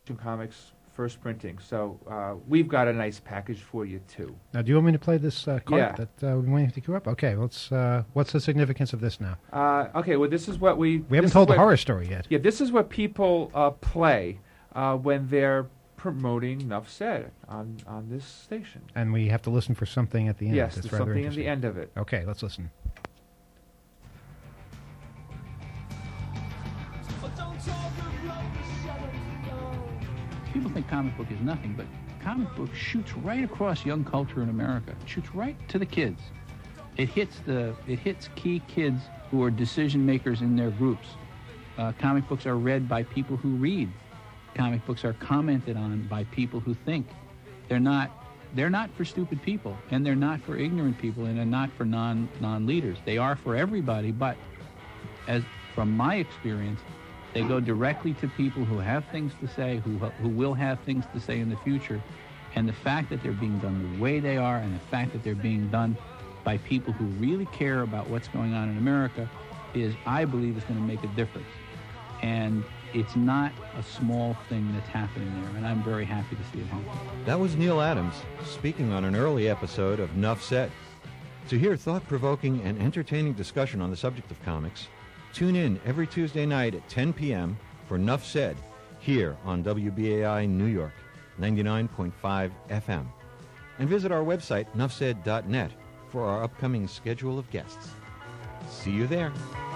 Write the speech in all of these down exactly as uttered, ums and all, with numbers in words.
Comics first printing. So uh, we've got a nice package for you too. Now, do you want me to play this uh, card Yeah. that uh, we waiting to queue up? Okay, let's. Uh, what's the significance of this now? Uh, okay, well, this is what we... We haven't this told is the what- horror story yet. Yeah, this is what people uh, play uh, when they're promoting Nuff Said on, on this station. And we have to listen for something at the end. Yes, That's there's rather something in interesting. the end of it. Okay, let's listen. People think comic book is nothing, but comic book shoots right across young culture in America. It shoots right to the kids. It hits the it hits key kids who are decision makers in their groups. Uh, comic books are read by people who read. Comic books are commented on by people who think. They're not they're not for stupid people, and they're not for ignorant people, and they're not for non non leaders. They are for everybody, but as from my experience, they go directly to people who have things to say, who who will have things to say in the future. And the fact that they're being done the way they are, and the fact that they're being done by people who really care about what's going on in America is, I believe, is going to make a difference. And it's not a small thing that's happening there, and I'm very happy to see it happen. That was Neil Adams speaking on an early episode of Nuff Said. To hear thought-provoking and entertaining discussion on the subject of comics, tune in every Tuesday night at ten p.m. for Nuff Said here on W B A I New York, ninety-nine point five F M. And visit our website, nuff said dot net, for our upcoming schedule of guests. See you there.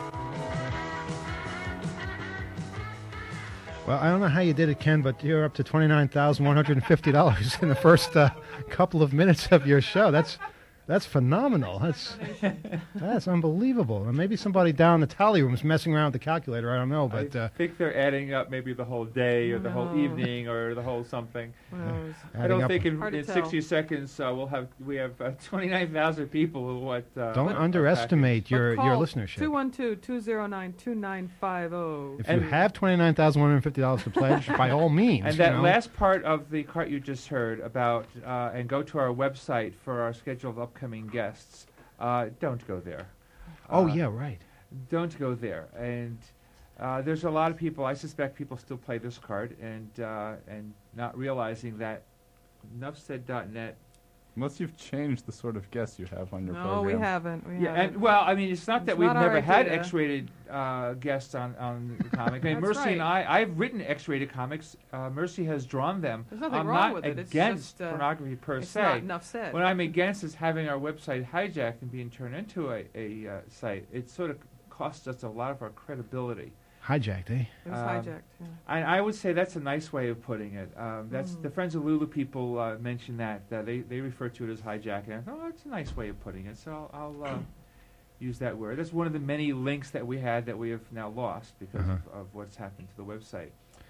Well, I don't know how you did it, Ken, but you're up to twenty-nine thousand one hundred fifty dollars in the first uh, couple of minutes of your show. That's that's phenomenal. That's that's unbelievable. And maybe somebody down in the tally room is messing around with the calculator. I don't know, but I uh, think they're adding up maybe the whole day or the whole No. evening or the whole something. Well, it's I adding don't up- think in, Hard to in tell. sixty seconds uh, we'll have we have uh, twenty-nine thousand people who want. Uh, don't want our underestimate your But your call listenership. two one two, two zero nine, two nine five zero. If you and- have twenty-nine thousand one hundred fifty dollars to pledge, by all means. And you that know. last part of the cart you just heard about, uh, and go to our website for our schedule of upcoming guests. Uh, don't go there. Oh, Uh, yeah, right. Don't go there. And uh, there's a lot of people. I suspect people still play this card and uh, and not realizing that nuff said dot net. Unless you've changed the sort of guests you have on your No, program. we haven't. We Yeah, haven't. and well, I mean, it's not that It's we've not our never had idea. X-rated uh, guests on, on the comic. I mean, That's Mercy and right. I, I've written X-rated comics. Uh, Mercy has drawn them. There's nothing I'm wrong not with it. It's against just, uh, pornography per it's se. not enough said. What I'm against is having our website hijacked and being turned into a, a uh, site. It sort of costs us a lot of our credibility. Hijacked, eh? It was um, hijacked. Yeah. I, I would say that's a nice way of putting it. Um, that's Mm. the Friends of Lulu people uh, mentioned that. Uh, they they refer to it as hijacking. I thought, oh, that's a nice way of putting it. So I'll, I'll uh, use that word. That's one of the many links that we had that we have now lost because Uh-huh. of, of what's happened to the website.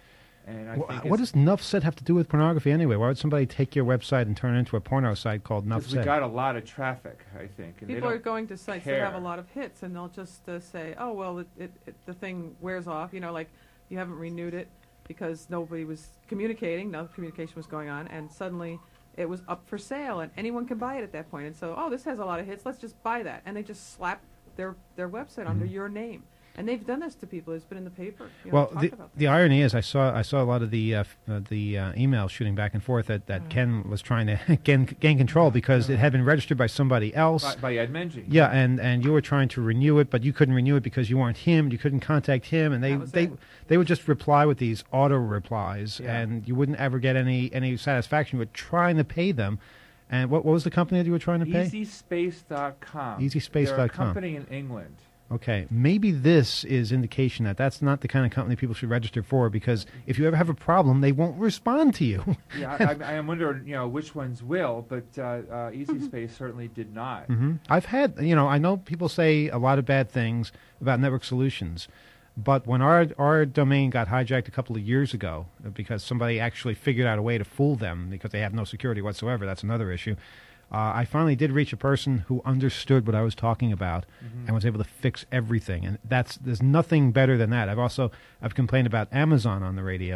And I Wha- think what it's does Nuff Said have to do with pornography anyway? Why would somebody take your website and turn it into a porno site called Nuff 'cause we Said? got a lot of traffic, I think. And they People are don't going to sites that have a care. lot of hits, and they'll just uh, say, "Oh, well, it, it, it, the thing wears off." You know, like you haven't renewed it because nobody was communicating, no communication was going on, and suddenly it was up for sale, and anyone can buy it at that point. And so, oh, this has a lot of hits. Let's just buy that, and they just slap their their website under Mm-hmm. your name. And they've done this to people. It's been in the paper. You know, Well, talk the, about the irony is, I saw I saw a lot of the uh, f- uh, the uh, emails shooting back and forth that, that Ken was trying to gain, gain control because it had been registered by somebody else. by, by Ed Menji. Yeah, and, and you were trying to renew it, but you couldn't renew it because you weren't him. You couldn't contact him, and they That was they it. they would just reply with these auto replies, Yeah. and you wouldn't ever get any any satisfaction. You were trying to pay them, and what what was the company that you were trying to pay? easy space dot com. easy space They're a dot com. company in England. Okay, maybe this is indication that that's not the kind of company people should register for, because if you ever have a problem, they won't respond to you. Yeah, I, I, I wonder, you know, which ones will, but uh, uh, Easy Space certainly did not. hmm I've had, you know, I know people say a lot of bad things about Network Solutions, but when our our domain got hijacked a couple of years ago uh, because somebody actually figured out a way to fool them because they have no security whatsoever, that's another issue. Uh, I finally did reach a person who understood what I was talking about Mm-hmm. and was able to fix everything, and that's there's nothing better than that. I've also I've complained about Amazon on the radio,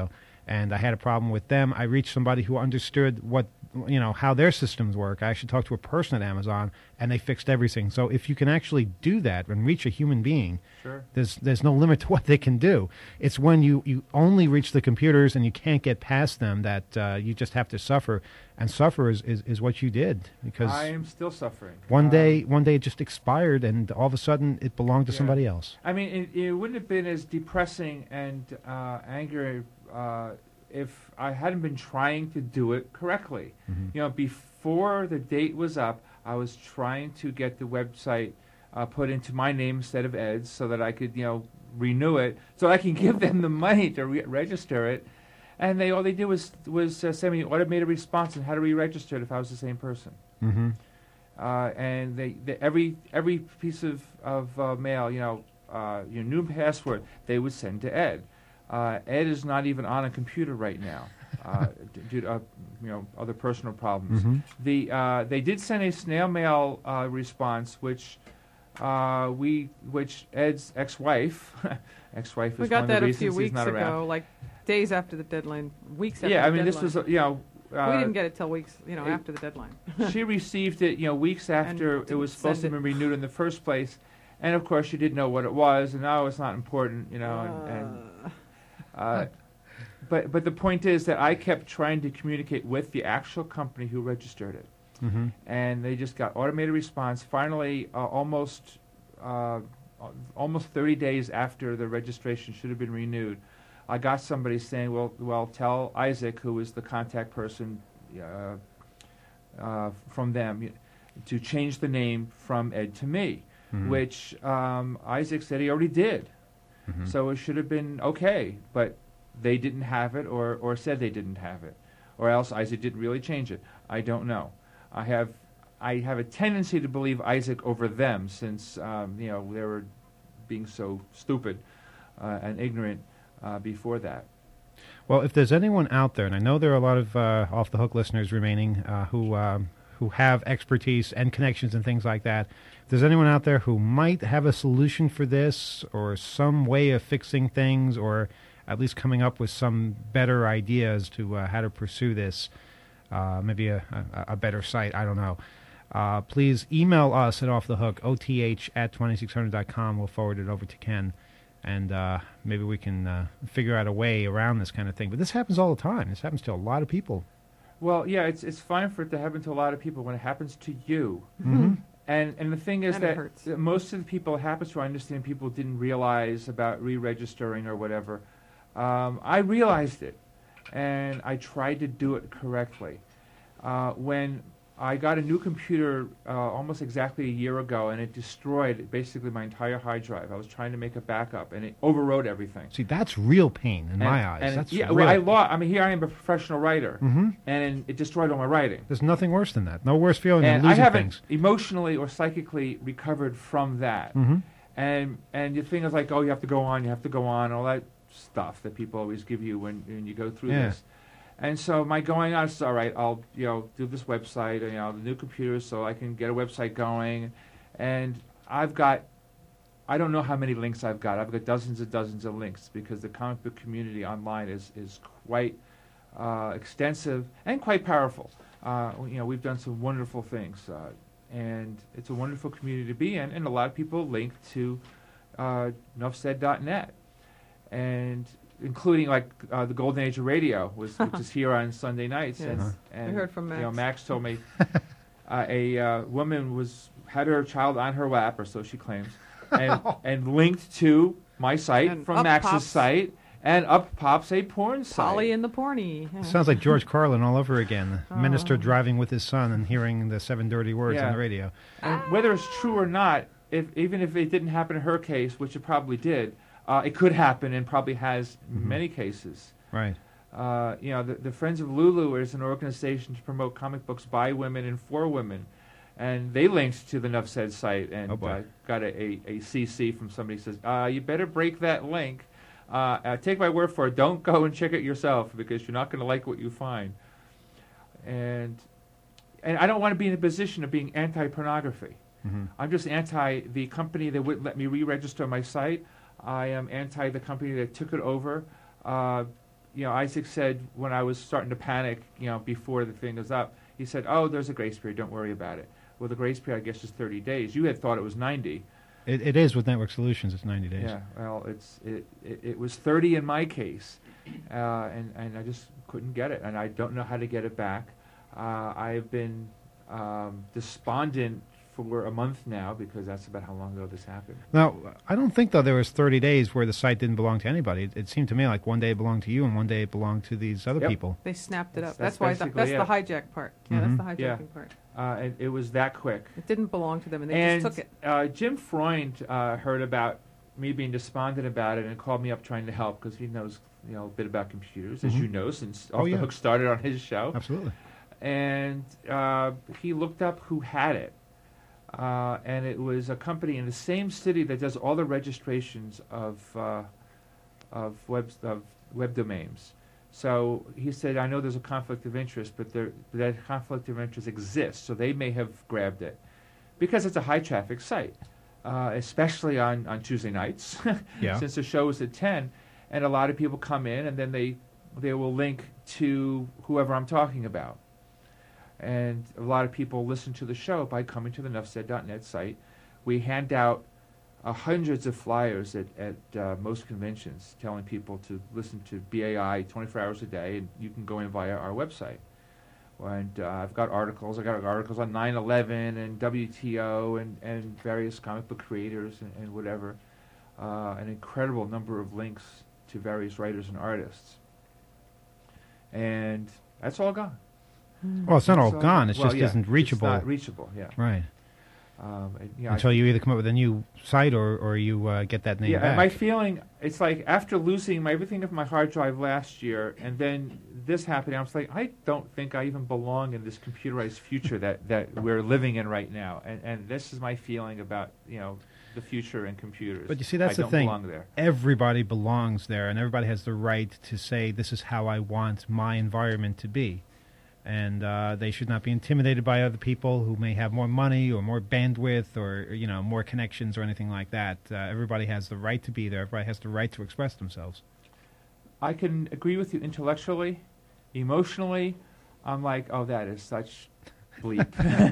and I had a problem with them. I reached somebody who understood what, you know, how their systems work. I actually talked to a person at Amazon, and they fixed everything. So if you can actually do that and reach a human being, Sure. there's there's no limit to what they can do. It's when you, you only reach the computers and you can't get past them that uh, you just have to suffer. And suffer is, is, is what you did, because I am still suffering. one Um, day one day it just expired, and all of a sudden it belonged to Yeah. somebody else. I mean, it, it wouldn't have been as depressing and uh, angry uh, if I hadn't been trying to do it correctly. Mhm. You know, before the date was up, I was trying to get the website uh, put into my name instead of Ed's, so that I could, you know, renew it, so I can give them the money to re- register it. And they all they did was was uh, send me an automated response on how to re-register it if I was the same person. Mm-hmm. Uh, and they, they every every piece of of uh, mail, you know, uh, your new password, they would send to Ed. Uh, Ed is not even on a computer right now, uh, d- due to uh, you know other personal problems. Mhm. The uh, they did send a snail mail uh, response, which uh, we which Ed's ex-wife, ex-wife is We one got of the that a reasons few he's weeks not ago, around. like days after the deadline, weeks after Yeah, the I mean deadline. this was uh, you know. Uh, we didn't get it till weeks, you know, it- after the deadline. She received it, you know, weeks after it didn't was supposed to send be renewed in the first place, and of course she didn't know what it was, and now it's not important, you know. And, and Uh, uh, but but the point is that I kept trying to communicate with the actual company who registered it, Mm-hmm. and they just got automated response. Finally, uh, almost uh, almost thirty days after the registration should have been renewed, I got somebody saying, "Well, well, tell Isaac, who is the contact person uh, uh, from them, y- to change the name from Ed to me," Mhm. which um, Isaac said he already did. Mhm. So it should have been okay, but they didn't have it, or, or said they didn't have it, or else Isaac didn't really change it. I don't know. I have I have a tendency to believe Isaac over them, since um, you know they were being so stupid uh, and ignorant uh, before that. Well, if there's anyone out there, and I know there are a lot of uh, off the hook listeners remaining uh, who um, who have expertise and connections and things like that, if there's anyone out there who might have a solution for this, or some way of fixing things, or at least coming up with some better ideas to uh, how to pursue this, uh, maybe a, a, a better site, I don't know. Uh, please email us at offthehook, O T H at twenty-six hundred dot com. We'll forward it over to Ken, and uh, maybe we can uh, figure out a way around this kind of thing. But this happens all the time. This happens to a lot of people. Well, yeah, it's it's fine for it to happen to a lot of people. When it happens to you, Mm-hmm. and and the thing is And it that hurts. that most of the people it happens to, I understand people didn't realize about re-registering or whatever. Um, I realized it, and I tried to do it correctly. Uh, when I got a new computer uh, almost exactly a year ago, and it destroyed basically my entire hard drive. I was trying to make a backup, and it overwrote everything. See, that's real pain in And- my eyes. and That's yeah, real. well, I lost. I mean, here I am, a professional writer, hmm and it destroyed all my writing. There's nothing worse than that. No worse feeling And than I losing haven't things. emotionally or psychically recovered from that. hmm And and the thing is like, oh, you have to go on, you have to go on, all that stuff that people always give you when, when you go through Yeah. this. And so my going on is all right. I'll you know do this website, you know, the new computer, so I can get a website going. And I've got, I don't know how many links I've got. I've got dozens and dozens of links because the comic book community online is is quite uh, extensive and quite powerful. Uh, you know, we've done some wonderful things, uh, and it's a wonderful community to be in. And a lot of people link to uh, nuff said dot net, and including like uh, the Golden Age of Radio, was, which is here on Sunday nights. Yes. And, Uh-huh. and I heard from You know, Max. Max told me uh, a uh, woman was had her child on her lap, or so she claims, and, and linked to my site And from up Max's pops- site, and up pops a porn site. Polly and the Porny. Sounds like George Carlin all over again. The minister Oh. driving with his son and hearing the seven dirty words Yeah. on the radio. And whether it's true or not, if even if it didn't happen in her case, which it probably did, uh, it could happen and probably has in Mhm. many cases. Right. Uh, you know, the, the Friends of Lulu is an organization to promote comic books by women and for women. And they linked to the Nuff Said site and Oh, boy. uh, got a, a, a C C from somebody who says, uh, you better break that link. Uh, uh, take my word for it. Don't go and check it yourself because you're not going to like what you find. And and I don't want to be in a position of being anti-pornography. hmm I'm just anti the company that wouldn't let me re-register my site. I am anti the company that took it over. Uh, you know, Isaac said when I was starting to panic, you know, before the thing was up, he said, "Oh, there's a grace period. Don't worry about it." Well, the grace period, I guess, is thirty days. You had thought it was ninety. It, it is with Network Solutions. It's ninety days. Yeah. Well, it's it it, it was thirty in my case, uh, and and I just couldn't get it, and I don't know how to get it back. Uh, I've been um, despondent for a month now because that's about how long ago this happened. Now, I don't think, though, there was thirty days where the site didn't belong to anybody. It, it seemed to me like one day it belonged to you and one day it belonged to these other Yep. people. They snapped it That's- up. That's, that's why the, basically that's the it. hijack part. Yeah, Mhm. that's the Yeah. hijacking part. Uh, and it was that quick. It didn't belong to them, and they and just took it. Uh, Jim Freund uh, heard about me being despondent about it and called me up trying to help because he knows, you know, a bit about computers, as Mhm. you know, since Oh, Off the yeah. Hook started on his show. Absolutely. And uh, he looked up who had it. Uh, and it was a company in the same city that does all the registrations of uh, of web of web domains. So he said, "I know there's a conflict of interest, but there, that conflict of interest exists. So they may have grabbed it because it's a high traffic site, uh, especially on, on Tuesday nights, Yeah. since the show is at ten, and a lot of people come in and then they they will link to whoever I'm talking about." And a lot of people listen to the show by coming to the nuff said dot net site. We hand out uh, hundreds of flyers at, at uh, most conventions telling people to listen to B A I twenty-four hours a day, and you can go in via our website. And uh, I've got articles. I've got articles on nine eleven and W T O and, and various comic book creators and, and whatever. Uh, an incredible number of links to various writers and artists. And that's all gone. Well, it's not all So- gone. It well, just yeah, isn't reachable. It's not reachable, yeah. Right. Um, and, you know, I- Until you either come up with a new site or, or you uh, get that name yeah, back. and my feeling, it's like after losing my, everything of my hard drive last year, and then this happening, I was like, I don't think I even belong in this computerized future that, that we're living in right now. And, and this is my feeling about, you know, the future and computers. But you see, that's I the don't thing. belong there. Everybody belongs there, and everybody has the right to say, this is how I want my environment to be. And uh, they should not be intimidated by other people who may have more money or more bandwidth or, you know, more connections or anything like that. Uh, everybody has the right to be there. Everybody has the right to express themselves. I can agree with you intellectually. Emotionally, I'm like, oh, that is such bleep.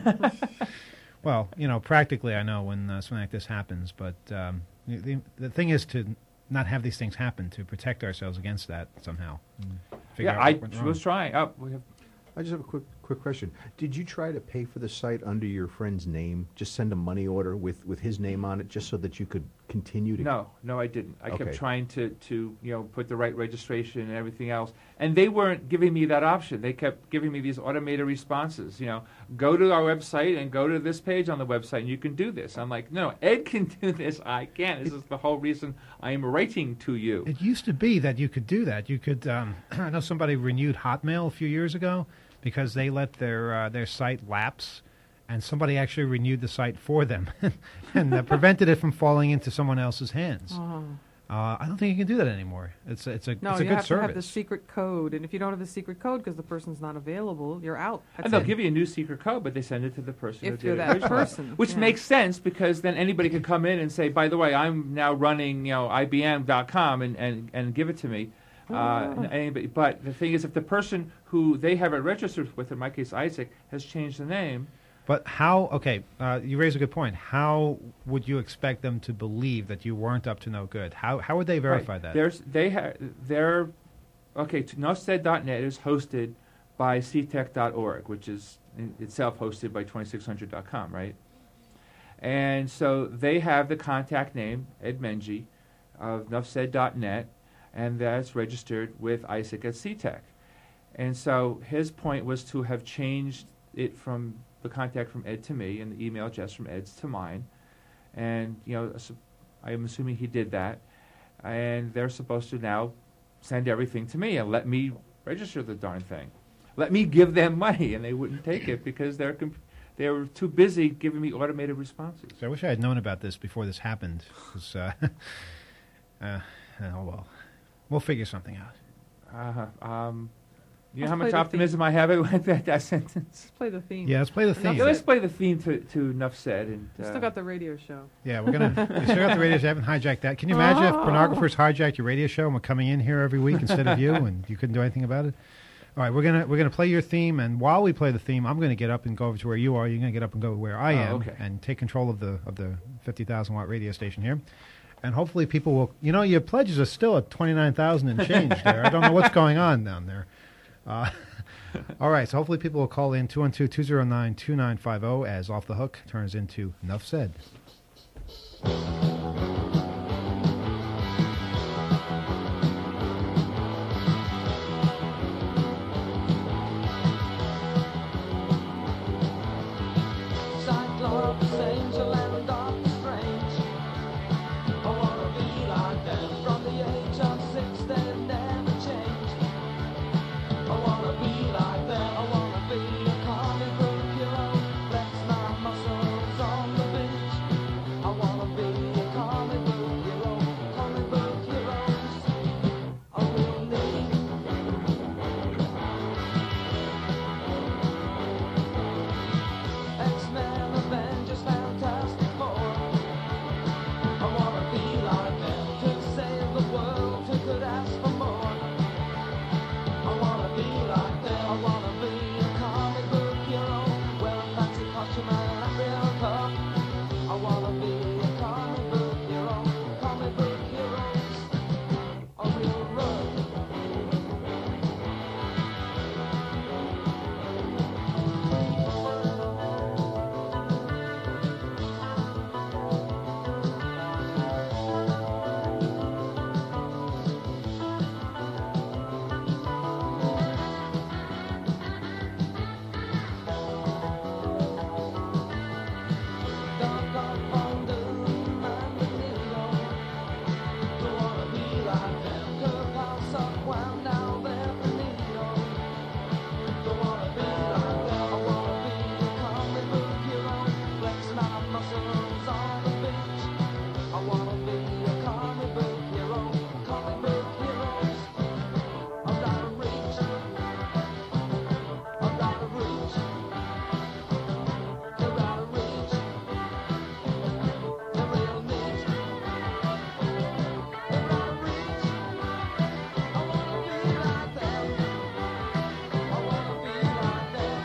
Well, you know, practically, I know when uh, something like this happens, but um, the, the thing is to not have these things happen, to protect ourselves against that somehow. and figure yeah, out I what went wrong. was trying. Oh, we have I just have a quick quick question. Did you try to pay for the site under your friend's name? Just send a money order with, with his name on it, just so that you could continue to. No, no, I didn't. I kept Okay. trying to, to, you know, put the right registration and everything else. And they weren't giving me that option. They kept giving me these automated responses, you know, go to our website and go to this page on the website and you can do this. I'm like, no, Ed can do this. I can't. This is the whole reason I am writing to you. It used to be that you could do that. You could. Um, I know somebody renewed Hotmail a few years ago because they let their uh, their site lapse, and somebody actually renewed the site for them and uh, prevented it from falling into someone else's hands. Oh. Uh, I don't think you can do that anymore. It's a, it's a No, it's a you good have service. to have the secret code, and if you don't have the secret code because the person's not available, you're out. That's And they'll it. give you a new secret code, but they send it to the person who If did you're it that originally. person, Which yeah. makes sense because then anybody could come in and say, by the way, I'm now running, you know, I B M dot com and, and, and give it to me. Uh, and anybody, but the thing is, if the person who they have it registered with, in my case Isaac, has changed the name, But how? Okay, uh, you raise a good point. How would you expect them to believe that you weren't up to no good? How how would they verify right, that? There's they have their okay. nuff said dot net is hosted by c tech dot org, which is in itself hosted by twenty-six hundred dot com, right? And so they have the contact name Ed Menji of nuff said dot net, and that's registered with Isaac at C Tech. And so his point was to have changed it from the contact from Ed to me and the email address from Ed's to mine. And, you know, so I'm assuming he did that. And they're supposed to now send everything to me and let me register the darn thing. Let me give them money, and they wouldn't take it because they're comp- they were too busy giving me automated responses. So I wish I had known about this before this happened. 'Cause, uh, uh, oh well, we'll figure something out. Uh-huh. Um, You know Let's how play much the optimism I have with that, that sentence? Let's play the theme. Yeah, let's play the Enough theme. Yeah, let's said. play the theme to, to Enough Said. And, We uh, still got the radio show. Yeah, we're gonna. You still got the radio show. I haven't hijacked that. Can you imagine if pornographers hijacked your radio show and were coming in here every week instead of you, and you couldn't do anything about it? All right, we're gonna we're gonna play your theme, and while we play the theme, I'm gonna get up and go over to where you are. You're gonna get up and go where I Oh, am, okay. and take control of the of the fifty thousand watt radio station here. And hopefully, people will. You know, your pledges are still at twenty nine thousand and change there. I don't know what's going on down there. Uh, all right, so hopefully people will call in two one two, two zero nine, two nine five zero as Off the Hook turns into Enough Said. Cyclops, angel, and Doctor Strange. I wanna be like them. From the age of six, they've never changed. I wanna be like them. I wanna be a comic book hero. Flex my muscles on the beach. I wanna be a comic book hero. Comic book heroes. I will need. X-Men, Avengers, Fantastic Four. I wanna be like them. Could save the world, who could ask for more? I wanna be like them. I wanna be a comic book hero. Wear a fancy costume and a real cup. I wanna be a comic book hero. Comic book heroes. A real rug. Dog, dog, on doom and the needle. Don't wanna be like them. Curve house up, wound down there for needle. Don't wanna be like them. I wanna be a comic book hero. Flexing my muscles on the beach. I wanna be a comic book hero. Comic book heroes. I've gotta reach. I've gotta reach. I've gotta reach. They're real neat. They're gotta reach. I wanna be like them. I wanna be like them.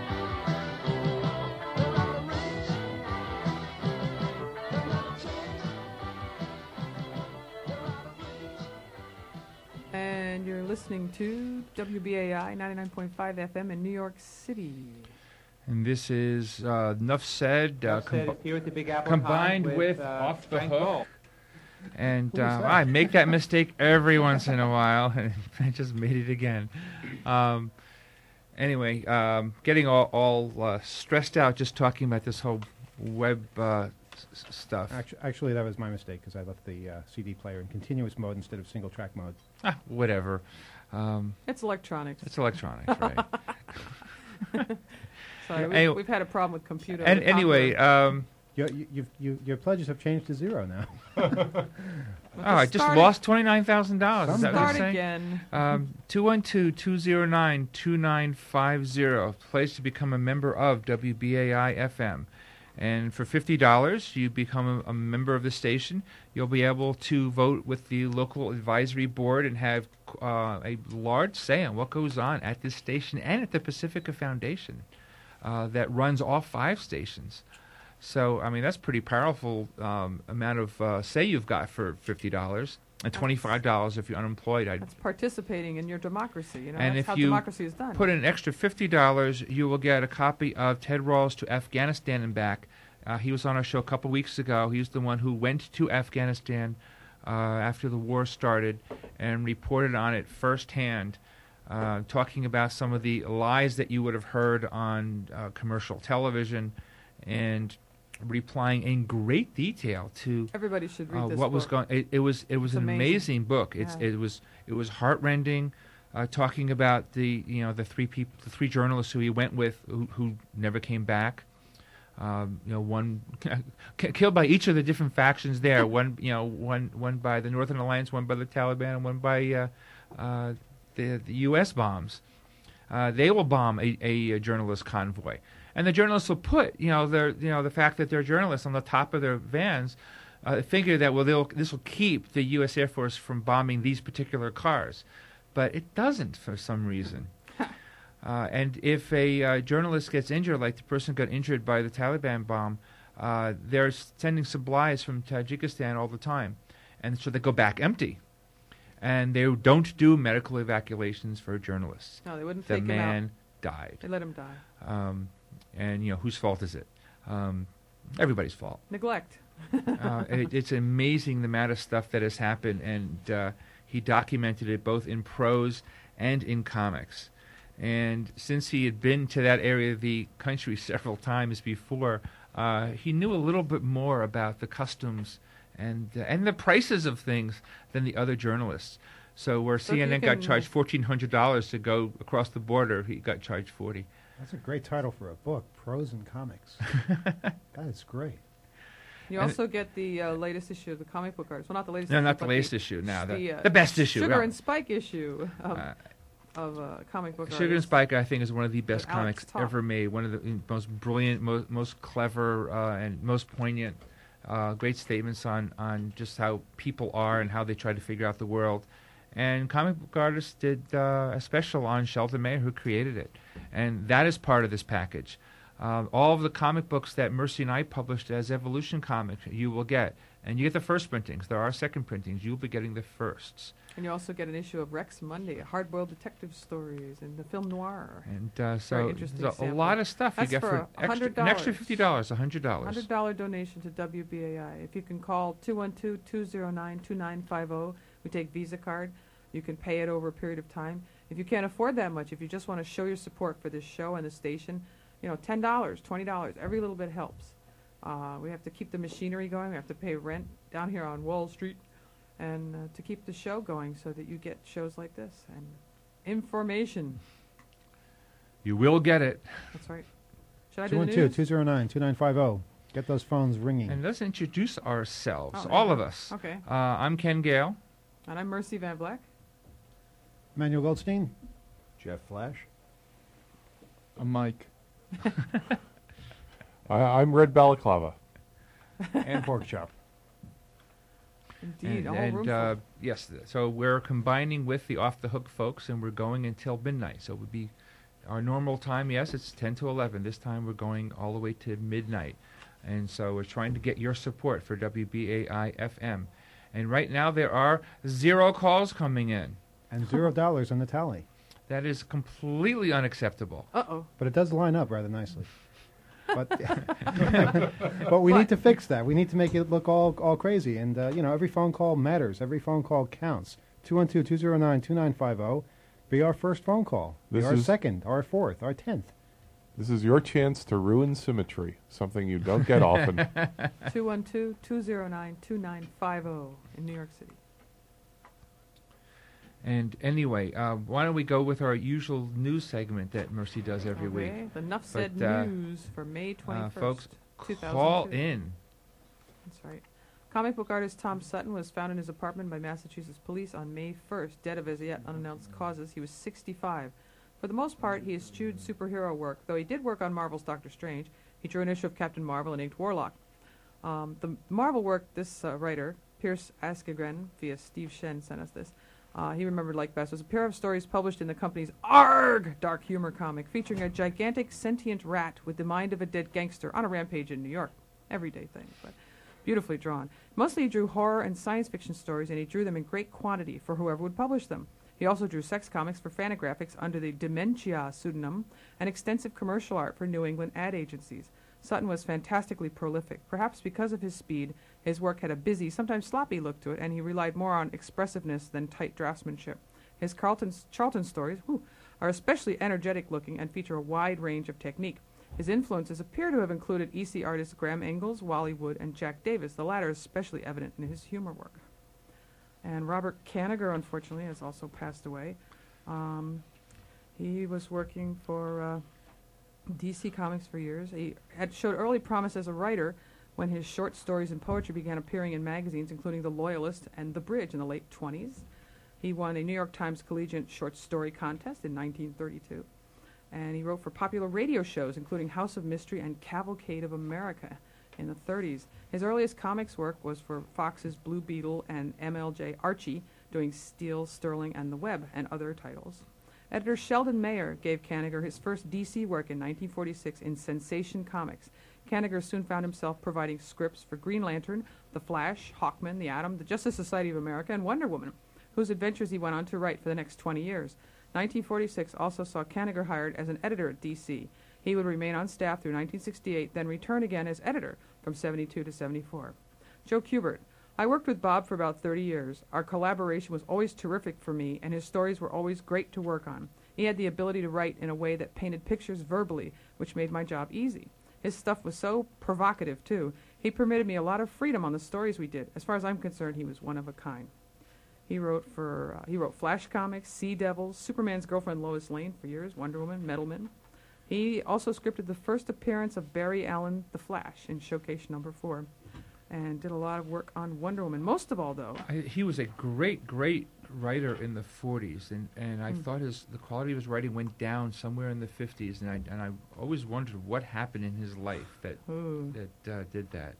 They're gotta reach. They're gotta change. They're gotta reach. And you're listening to W B A I ninety-nine point five F M in New York City. And this is uh, Enough Said, uh, combi- here at the Big Apple combined Pie with, uh, Off the Frank Hook. Boll. And Who was uh, that? I make that mistake every once in a while, and I just made it again. Um, anyway, um, getting all, all uh, stressed out just talking about this whole web uh, s- s- stuff. Actually, actually, that was my mistake because I left the uh, C D player in continuous mode instead of single track mode. Ah, whatever. Um, It's electronics. it's electronics, right? Sorry, we've, Anyway- we've had a problem with computer. and the anyway, Conqueror. um, Your, you, you've, you, your pledges have changed to zero now. We'll oh, I just start lost twenty-nine thousand dollars. Is that what Start you're saying? again. Um, two one two, two zero nine, two nine five zero, place to become a member of W B A I F M. And for fifty dollars, you become a, a member of the station. You'll be able to vote with the local advisory board and have uh, a large say on what goes on at this station and at the Pacifica Foundation uh, that runs all five stations. So, I mean, that's pretty powerful um, amount of uh, say you've got for fifty dollars. And twenty-five dollars if you're unemployed. I'd That's participating in your democracy. You know, And that's if how you democracy is done. put in an extra fifty dollars, you will get a copy of Ted Rawls to Afghanistan and Back. Uh, he was on our show a couple weeks ago. He's the one who went to Afghanistan uh, after the war started and reported on it firsthand, uh, talking about some of the lies that you would have heard on uh, commercial television and replying in great detail to Everybody should read uh, this what was book. going. It, it was it was It's an amazing. amazing book. It's Yeah. it was it was heartrending, uh, talking about the you know the three people, the three journalists who he went with who, who never came back. Um, you know, one k- killed by each of the different factions there. one you know one one by the Northern Alliance, one by the Taliban, and one by uh, uh, the the U S bombs. Uh, they will bomb a, a, a journalist convoy, and the journalists will put, you know, their, you know, the fact that they're journalists on the top of their vans, uh, figure that well, they'll, this will keep the U S Air Force from bombing these particular cars, but it doesn't for some reason. uh, and if a uh, journalist gets injured, like the person got injured by the Taliban bomb, uh, they're sending supplies from Tajikistan all the time, and so they go back empty. And they don't do medical evacuations for journalists. No, they wouldn't The take him out. man died. They let him die. Um, and, you know, whose fault is it? Um, everybody's fault. Neglect. uh, it, it's amazing the amount of stuff that has happened, and uh, he documented it both in prose and in comics. And since he had been to that area of the country several times before, uh, he knew a little bit more about the customs and uh, and the prices of things than the other journalists. So where So if C N N you got can- charged fourteen hundred dollars to go across the border, he got charged forty. That's a great title for a book, Prose and Comics. That is great. You And also get the uh, latest issue of the Comic Book Artist. Well, not the latest No, issue, not the but latest issue. No, the, the, uh, the best issue. Sugar yeah. and Spike issue of, Uh, of uh, Comic Book Sugar and Artist. Spike, I think, is one of the best With Alex comics Toth. ever made. One of the mm, most brilliant, mo- most clever, uh, and most poignant, uh, great statements on, on just how people are and how they try to figure out the world. And Comic Book Artist did uh, a special on Sheldon Mayer, who created it. And that is part of this package. Uh, all of the comic books that Mercy and I published as Evolution Comics, you will get. And you get the first printings. There are second printings. You'll be getting the firsts. And you also get an issue of Rex Monday, hard-boiled detective stories, and the film noir. And uh, so interesting there's a, a sample. lot of stuff That's you get for for, extra, an extra fifty dollars, one hundred dollars. one hundred dollars donation to W B A I. If you can call two one two, two zero nine, two nine five zero, we take Visa card. You can pay it over a period of time. If you can't afford that much, if you just want to show your support for this show and the station, you know, ten dollars, twenty dollars, every little bit helps. Uh, we have to keep the machinery going. We have to pay rent down here on Wall Street, and uh, to keep the show going so that you get shows like this and information. You will get it. That's right. Should I do the two one two, news? two zero nine, two nine five zero. Get those phones ringing. And let's introduce ourselves, Oh, there all you of go. us. Okay. Uh, I'm Ken Gale. And I'm Mercy Van Black. Manuel Goldstein. Jeff Flash. A mic. I, I'm Red Balaclava. And Pork Chop. Indeed, and a whole room and full. uh, yes, th- so we're combining with the Off the Hook folks, and we're going until midnight. So it would be our normal time. Yes, it's ten to eleven. This time we're going all the way to midnight, and so we're trying to get your support for W B A I F M. And right now there are zero calls coming in. And zero dollars on the tally. That is completely unacceptable. Uh-oh. But it does line up rather nicely. But but we need to fix that. We need to make it look all all crazy. And, uh, you know, every phone call matters. Every phone call counts. two one two, two zero nine, two nine five zero. Be our first phone call. Be This our is- second, our fourth, our tenth. This is your chance to ruin symmetry, something you don't get often. two one two, two zero nine, two nine five zero in New York City. And anyway, uh, why don't we go with our usual news segment that Mercy does every week? Okay, the Nuff Said But, uh, News for May twenty-first, Uh, folks, two thousand two. call in. That's right. Comic book artist Tom Sutton was found in his apartment by Massachusetts police on May first, dead of as yet unannounced causes. He was sixty-five. For the most part, he eschewed superhero work, though he did work on Marvel's Doctor Strange. He drew an issue of Captain Marvel and inked Warlock. Um, the Marvel work, this uh, writer, Pierce Askegren, via Steve Shen, sent us this. Uh, he remembered like best was a pair of stories published in the company's ARG dark humor comic, featuring a gigantic sentient rat with the mind of a dead gangster on a rampage in New York. Everyday thing, but beautifully drawn. Mostly he drew horror and science fiction stories, and he drew them in great quantity for whoever would publish them. He also drew sex comics for Fantagraphics under the Dementia pseudonym and extensive commercial art for New England ad agencies. Sutton was fantastically prolific. Perhaps because of his speed, his work had a busy, sometimes sloppy look to it, and he relied more on expressiveness than tight draftsmanship. His Carlton, Charlton stories whew, are especially energetic looking and feature a wide range of technique. His influences appear to have included E C artists Graham Ingalls, Wally Wood, and Jack Davis. The latter is especially evident in his humor work. And Robert Kanigher, unfortunately, has also passed away. Um, he was working for uh, D C Comics for years. He had showed early promise as a writer when his short stories and poetry began appearing in magazines, including The Loyalist and The Bridge in the late twenties. He won a New York Times Collegiate Short Story Contest in nineteen thirty-two. And he wrote for popular radio shows, including House of Mystery and Cavalcade of America in the thirties. His earliest comics work was for Fox's Blue Beetle and M L J Archie, doing Steel, Sterling, and The Web, and other titles. Editor Sheldon Mayer gave Kanigher his first D C work in nineteen forty-six in Sensation Comics. Kanigher soon found himself providing scripts for Green Lantern, The Flash, Hawkman, The Atom, the Justice Society of America, and Wonder Woman, whose adventures he went on to write for the next twenty years. nineteen forty-six also saw Kanigher hired as an editor at D C. He would remain on staff through nineteen sixty-eight, then return again as editor from seventy-two to seventy-four. Joe Kubert. I worked with Bob for about thirty years. Our collaboration was always terrific for me, and his stories were always great to work on. He had the ability to write in a way that painted pictures verbally, which made my job easy. His stuff was so provocative, too. He permitted me a lot of freedom on the stories we did. As far as I'm concerned, he was one of a kind. He wrote for uh, he wrote Flash Comics, Sea Devils, Superman's Girlfriend Lois Lane for years, Wonder Woman, Metalman. He also scripted the first appearance of Barry Allen, The Flash, in Showcase number four, and did a lot of work on Wonder Woman. Most of all, though, I, he was a great, great writer in the forties, and, and I Mm. thought his the quality of his writing went down somewhere in the fifties, and I and I always wondered what happened in his life that ooh, that uh, did that.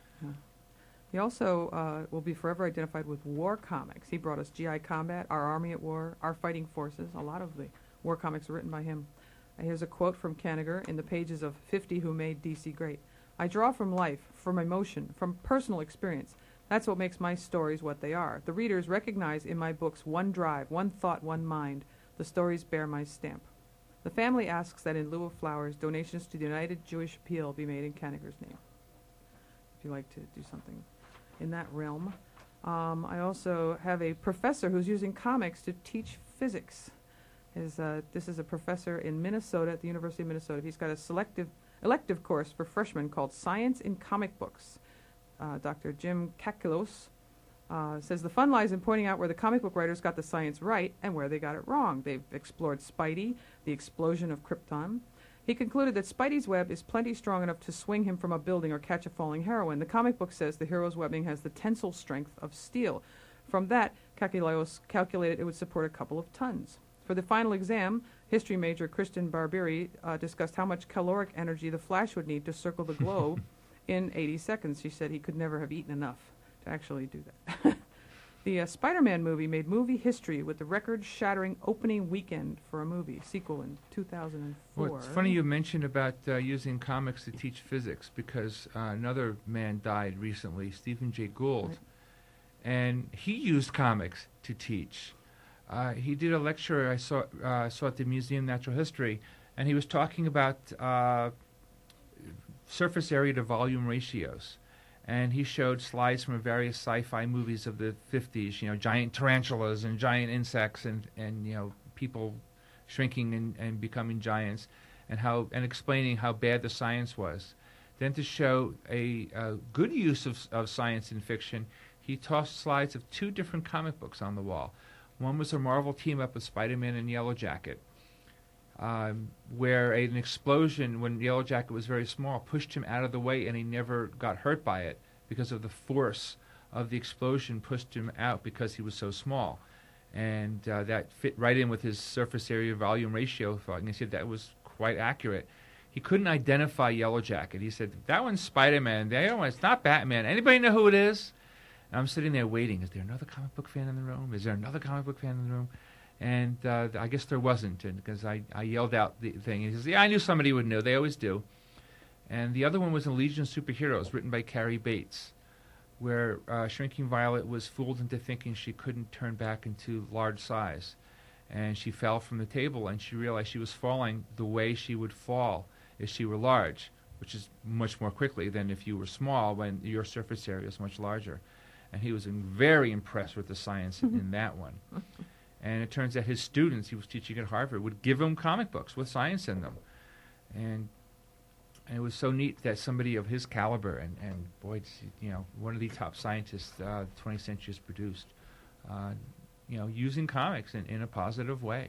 he also uh, will be forever identified with war comics. He brought us G I Combat, Our Army at War, Our Fighting Forces. A lot of the war comics are written by him. Uh, here's a quote from Kanigher in the pages of fifty Who Made D C Great. I draw from life, from emotion, from personal experience. That's what makes my stories what they are. The readers recognize in my books one drive, one thought, one mind. The stories bear my stamp. The family asks that in lieu of flowers, donations to the United Jewish Appeal be made in Kanigher's name. If you like to do something in that realm. Um, I also have a professor who's using comics to teach physics. His, uh, this is a professor in Minnesota at the University of Minnesota. He's got a selective elective course for freshmen called Science in Comic Books. Uh, Doctor Jim Kakilos uh, says the fun lies in pointing out where the comic book writers got the science right and where they got it wrong. They've explored Spidey, the explosion of Krypton. He concluded that Spidey's web is plenty strong enough to swing him from a building or catch a falling heroine. The comic book says the hero's webbing has the tensile strength of steel. From that, Kakilos calculated it would support a couple of tons. For the final exam, history major Kristen Barbieri uh, discussed how much caloric energy the Flash would need to circle the globe in eighty seconds. She said he could never have eaten enough to actually do that. The uh, Spider-Man movie made movie history with the record-shattering opening weekend for a movie, sequel in two thousand four. Well, it's funny you mentioned about uh, using comics to teach physics, because uh, another man died recently, Stephen Jay Gould, Right. and he used comics to teach. Uh, he did a lecture I saw uh, saw at the Museum of Natural History, and he was talking about uh, surface area to volume ratios. And he showed slides from various sci-fi movies of the fifties, you know, giant tarantulas and giant insects and, and you know, people shrinking and, and becoming giants, and how and explaining how bad the science was. Then to show a, a good use of, of science in fiction, he tossed slides of two different comic books on the wall. One was a Marvel team-up with Spider-Man and Yellow Jacket, um, where a, an explosion, when Yellow Jacket was very small, pushed him out of the way, and he never got hurt by it because of the force of the explosion pushed him out because he was so small. And uh, that fit right in with his surface area volume ratio thought, and he said that was quite accurate. He couldn't identify Yellow Jacket. He said, that one's Spider-Man. The other one, it's not Batman. Anybody know who it is? And I'm sitting there waiting. Is there another comic book fan in the room? Is there another comic book fan in the room? And uh, I guess there wasn't, because I, I yelled out the thing. And he says, yeah, I knew somebody would know. They always do. And the other one was in Legion of Superheroes, written by Carrie Bates, where uh, Shrinking Violet was fooled into thinking she couldn't turn back into large size. And she fell from the table, and she realized she was falling the way she would fall if she were large, which is much more quickly than if you were small when your surface area is much larger. And he was very impressed with the science in, in that one. And it turns out his students, he was teaching at Harvard, would give him comic books with science in them. And, and it was so neat that somebody of his caliber, and, and boy, it's, you know, one of the top scientists uh, the twentieth century has produced, uh, you know, using comics in, in a positive way.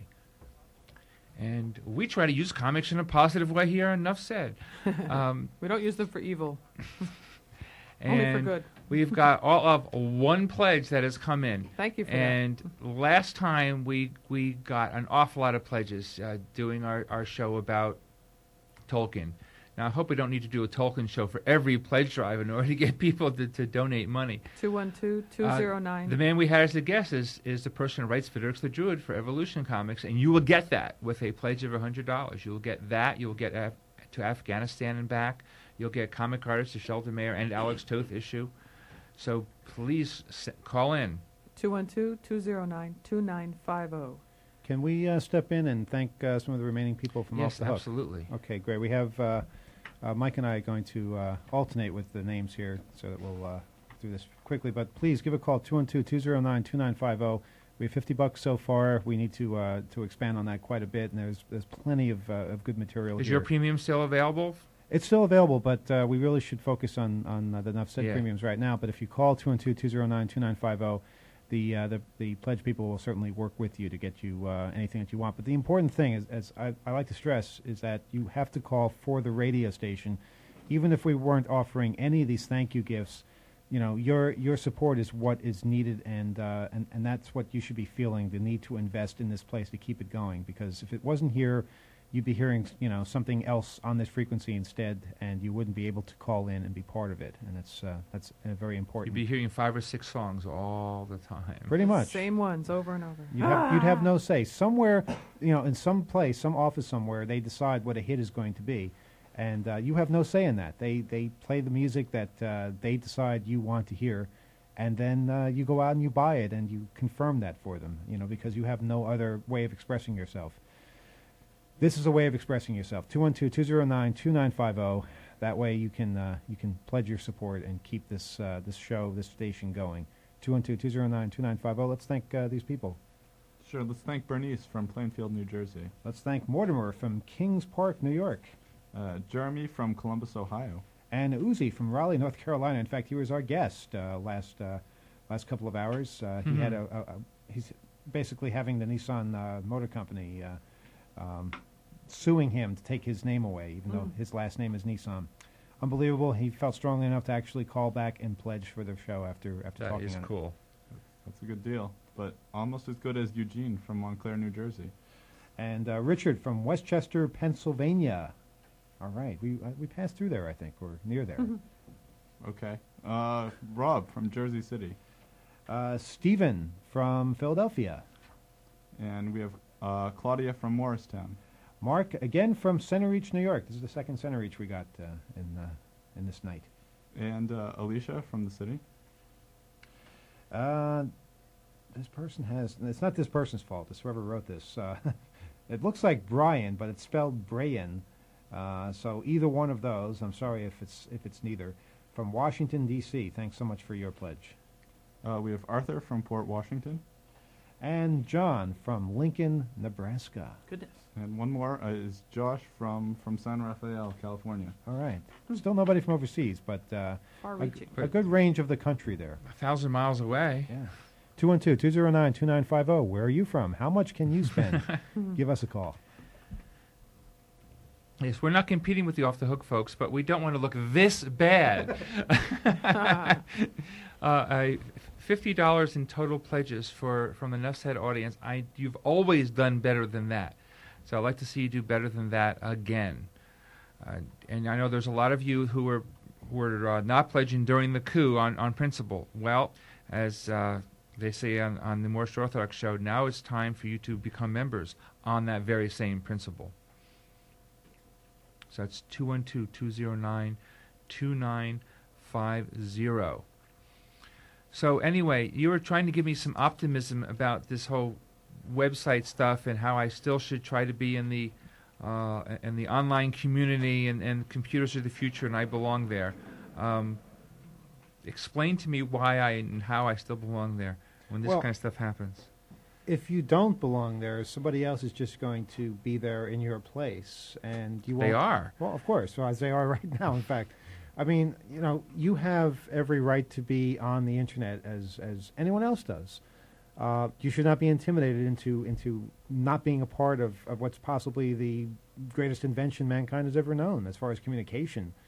And we try to use comics in a positive way here, enough said. Um, We don't use them for evil. Only for And good. we've got all of one pledge that has come in. Thank you for And last time we we got an awful lot of pledges uh, doing our, our show about Tolkien. Now, I hope we don't need to do a Tolkien show for every pledge drive in order to get people to, to donate money. that. two one two, two oh nine. Uh, the man we had as a guest is, is the person who writes Vidrix the Druid for Evolution Comics, and you will get that with a pledge of one hundred dollars. You'll get that. You'll get Af- to Afghanistan and back. You'll get comic artist to Sheldon Mayer and Alex Toth issue. So please s- call in. two one two, two oh nine, two nine five oh. Can we uh, step in and thank uh, some of the remaining people from Yes, Off the Hook? absolutely. Okay, great. We have uh, uh, Mike and I are going to uh, alternate with the names here so that we'll uh, do this quickly. But please give a call, two one two, two oh nine, two nine five oh. We have fifty bucks so far. We need to uh, to expand on that quite a bit, and there's there's plenty of, uh, of good material Is here. your premium still available? It's still available, but uh, we really should focus on, on uh, the Nuff Said Yeah. premiums right now. But if you call two one two, two oh nine, two nine five oh, the, uh, the the pledge people will certainly work with you to get you uh, anything that you want. But the important thing, is, as I, I like to stress, is that you have to call for the radio station. Even if we weren't offering any of these thank you gifts, you know, your your support is what is needed, and, uh, and, and that's what you should be feeling, the need to invest in this place to keep it going. Because if it wasn't here, you'd be hearing, you know, something else on this frequency instead, and you wouldn't be able to call in and be part of it. And that's uh, that's uh, very important. You'd be hearing five or six songs all the time. Pretty much. Same ones over and over. You'd have, you'd have no say. Somewhere, you know, in some place, some office somewhere, they decide what a hit is going to be. And uh, you have no say in that. They they play the music that uh, they decide you want to hear, and then uh, you go out and you buy it and you confirm that for them, you know, because you have no other way of expressing yourself. This is a way of expressing yourself. two one two, two oh nine, two nine five oh. That way you can uh, you can pledge your support and keep this uh, this show, this station going. two one two, two oh nine, two nine five oh. Let's thank uh, these people. Sure, let's thank Bernice from Plainfield, New Jersey. Let's thank Mortimer from Kings Park, New York. Uh, Jeremy from Columbus, Ohio. And Uzi from Raleigh, North Carolina. In fact, he was our guest uh, last uh, last couple of hours. Uh, he Mhm. had a, a, a he's basically having the Nissan uh, Motor Company uh, um, suing him to take his name away, even though Mm. his last name is Nissan. Unbelievable. He felt strongly enough to actually call back and pledge for the show after after That talking is on it. cool. That's a good deal, but almost as good as Eugene from Montclair, New Jersey. And uh, Richard from Westchester, Pennsylvania. All right, we uh, we passed through there, I think, or near there. Okay. Uh, Rob from Jersey City. Uh, Stephen from Philadelphia. And we have uh, Claudia from Morristown. Mark, again from Center Reach, New York. This is the second Center Reach we got uh, in uh, in this night. And uh, Alicia from the city. Uh, this person has... It's not this person's fault. It's whoever wrote this. Uh, it looks like Brian, but it's spelled Brian. Uh, so either one of those. I'm sorry if it's if it's neither. From Washington, D C Thanks so much for your pledge. Uh, we have Arthur from Port Washington. And John from Lincoln, Nebraska. Goodness. And one more uh, is Josh from, from San Rafael, California. All right. Still nobody from overseas, but uh, Far a, reaching. a good range of the country there. A thousand miles away. Yeah. two one two, two oh nine, two nine five oh. Where are you from? How much can you spend? Give us a call. Yes, we're not competing with the Off the Hook folks, but we don't want to look this bad. uh, I, fifty dollars in total pledges for from the Nuff Said audience. I you've always done better than that, so I'd like to see you do better than that again. Uh, and I know there's a lot of you who were who were uh, not pledging during the coup on, on principle. Well, as uh, they say on, on the Morse Orthodox show, now it's time for you to become members on that very same principle. So that's two one two, two oh nine, two nine five oh. So anyway, you were trying to give me some optimism about this whole website stuff and how I still should try to be in the uh, in the online community and, and computers are the future and I belong there. Um, explain to me why I and how I still belong there when this Well, kind of stuff happens. If you don't belong there, somebody else is just going to be there in your place, and you They won't. are. Well, of course, well, as they are right now. In fact, I mean, you know, you have every right to be on the internet as as anyone else does. Uh, you should not be intimidated into into not being a part of, of what's possibly the greatest invention mankind has ever known as far as communication.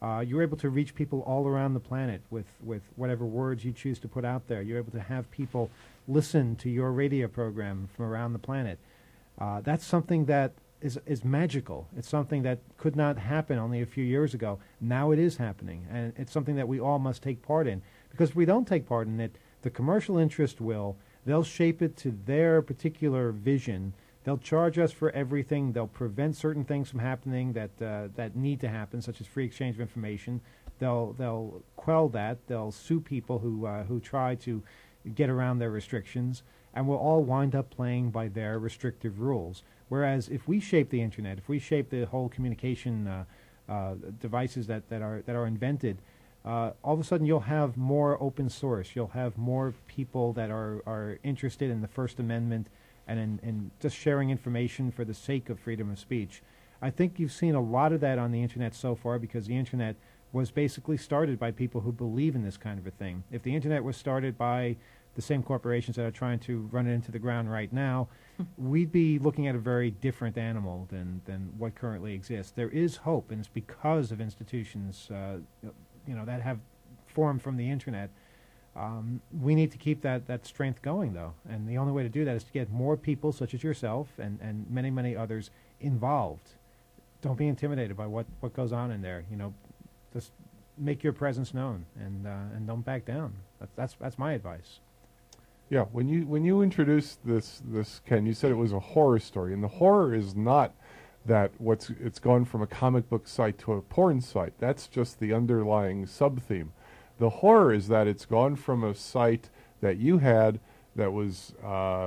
Uh, you're able to reach people all around the planet with, with whatever words you choose to put out there. You're able to have people listen to your radio program from around the planet. Uh, that's something that is, is magical. It's something that could not happen only a few years ago. Now it is happening, and it's something that we all must take part in. Because if we don't take part in it, the commercial interest will. They'll shape it to their particular vision. They'll charge us for everything. They'll prevent certain things from happening that uh, that need to happen, such as free exchange of information. They'll they'll quell that. They'll sue people who uh, who try to get around their restrictions, and we'll all wind up playing by their restrictive rules. Whereas if we shape the internet, if we shape the whole communication uh, uh, devices that, that are that are invented, uh, all of a sudden you'll have more open source. You'll have more people that are, are interested in the First Amendment and in, in just sharing information for the sake of freedom of speech. I think you've seen a lot of that on the internet so far, because the internet was basically started by people who believe in this kind of a thing. If the internet was started by the same corporations that are trying to run it into the ground right now, we'd be looking at a very different animal than, than what currently exists. There is hope, and it's because of institutions uh, you know, that have formed from the internet. Um, we need to keep that, that strength going, though, and the only way to do that is to get more people, such as yourself and, and many, many others, involved. Don't be intimidated by what, what goes on in there. You know, just make your presence known, and uh, and don't back down. That's that's that's my advice. Yeah, when you when you introduced this this Ken, you said it was a horror story, and the horror is not that what's it's gone from a comic book site to a porn site. That's just the underlying sub theme. The horror is that it's gone from a site that you had that was uh,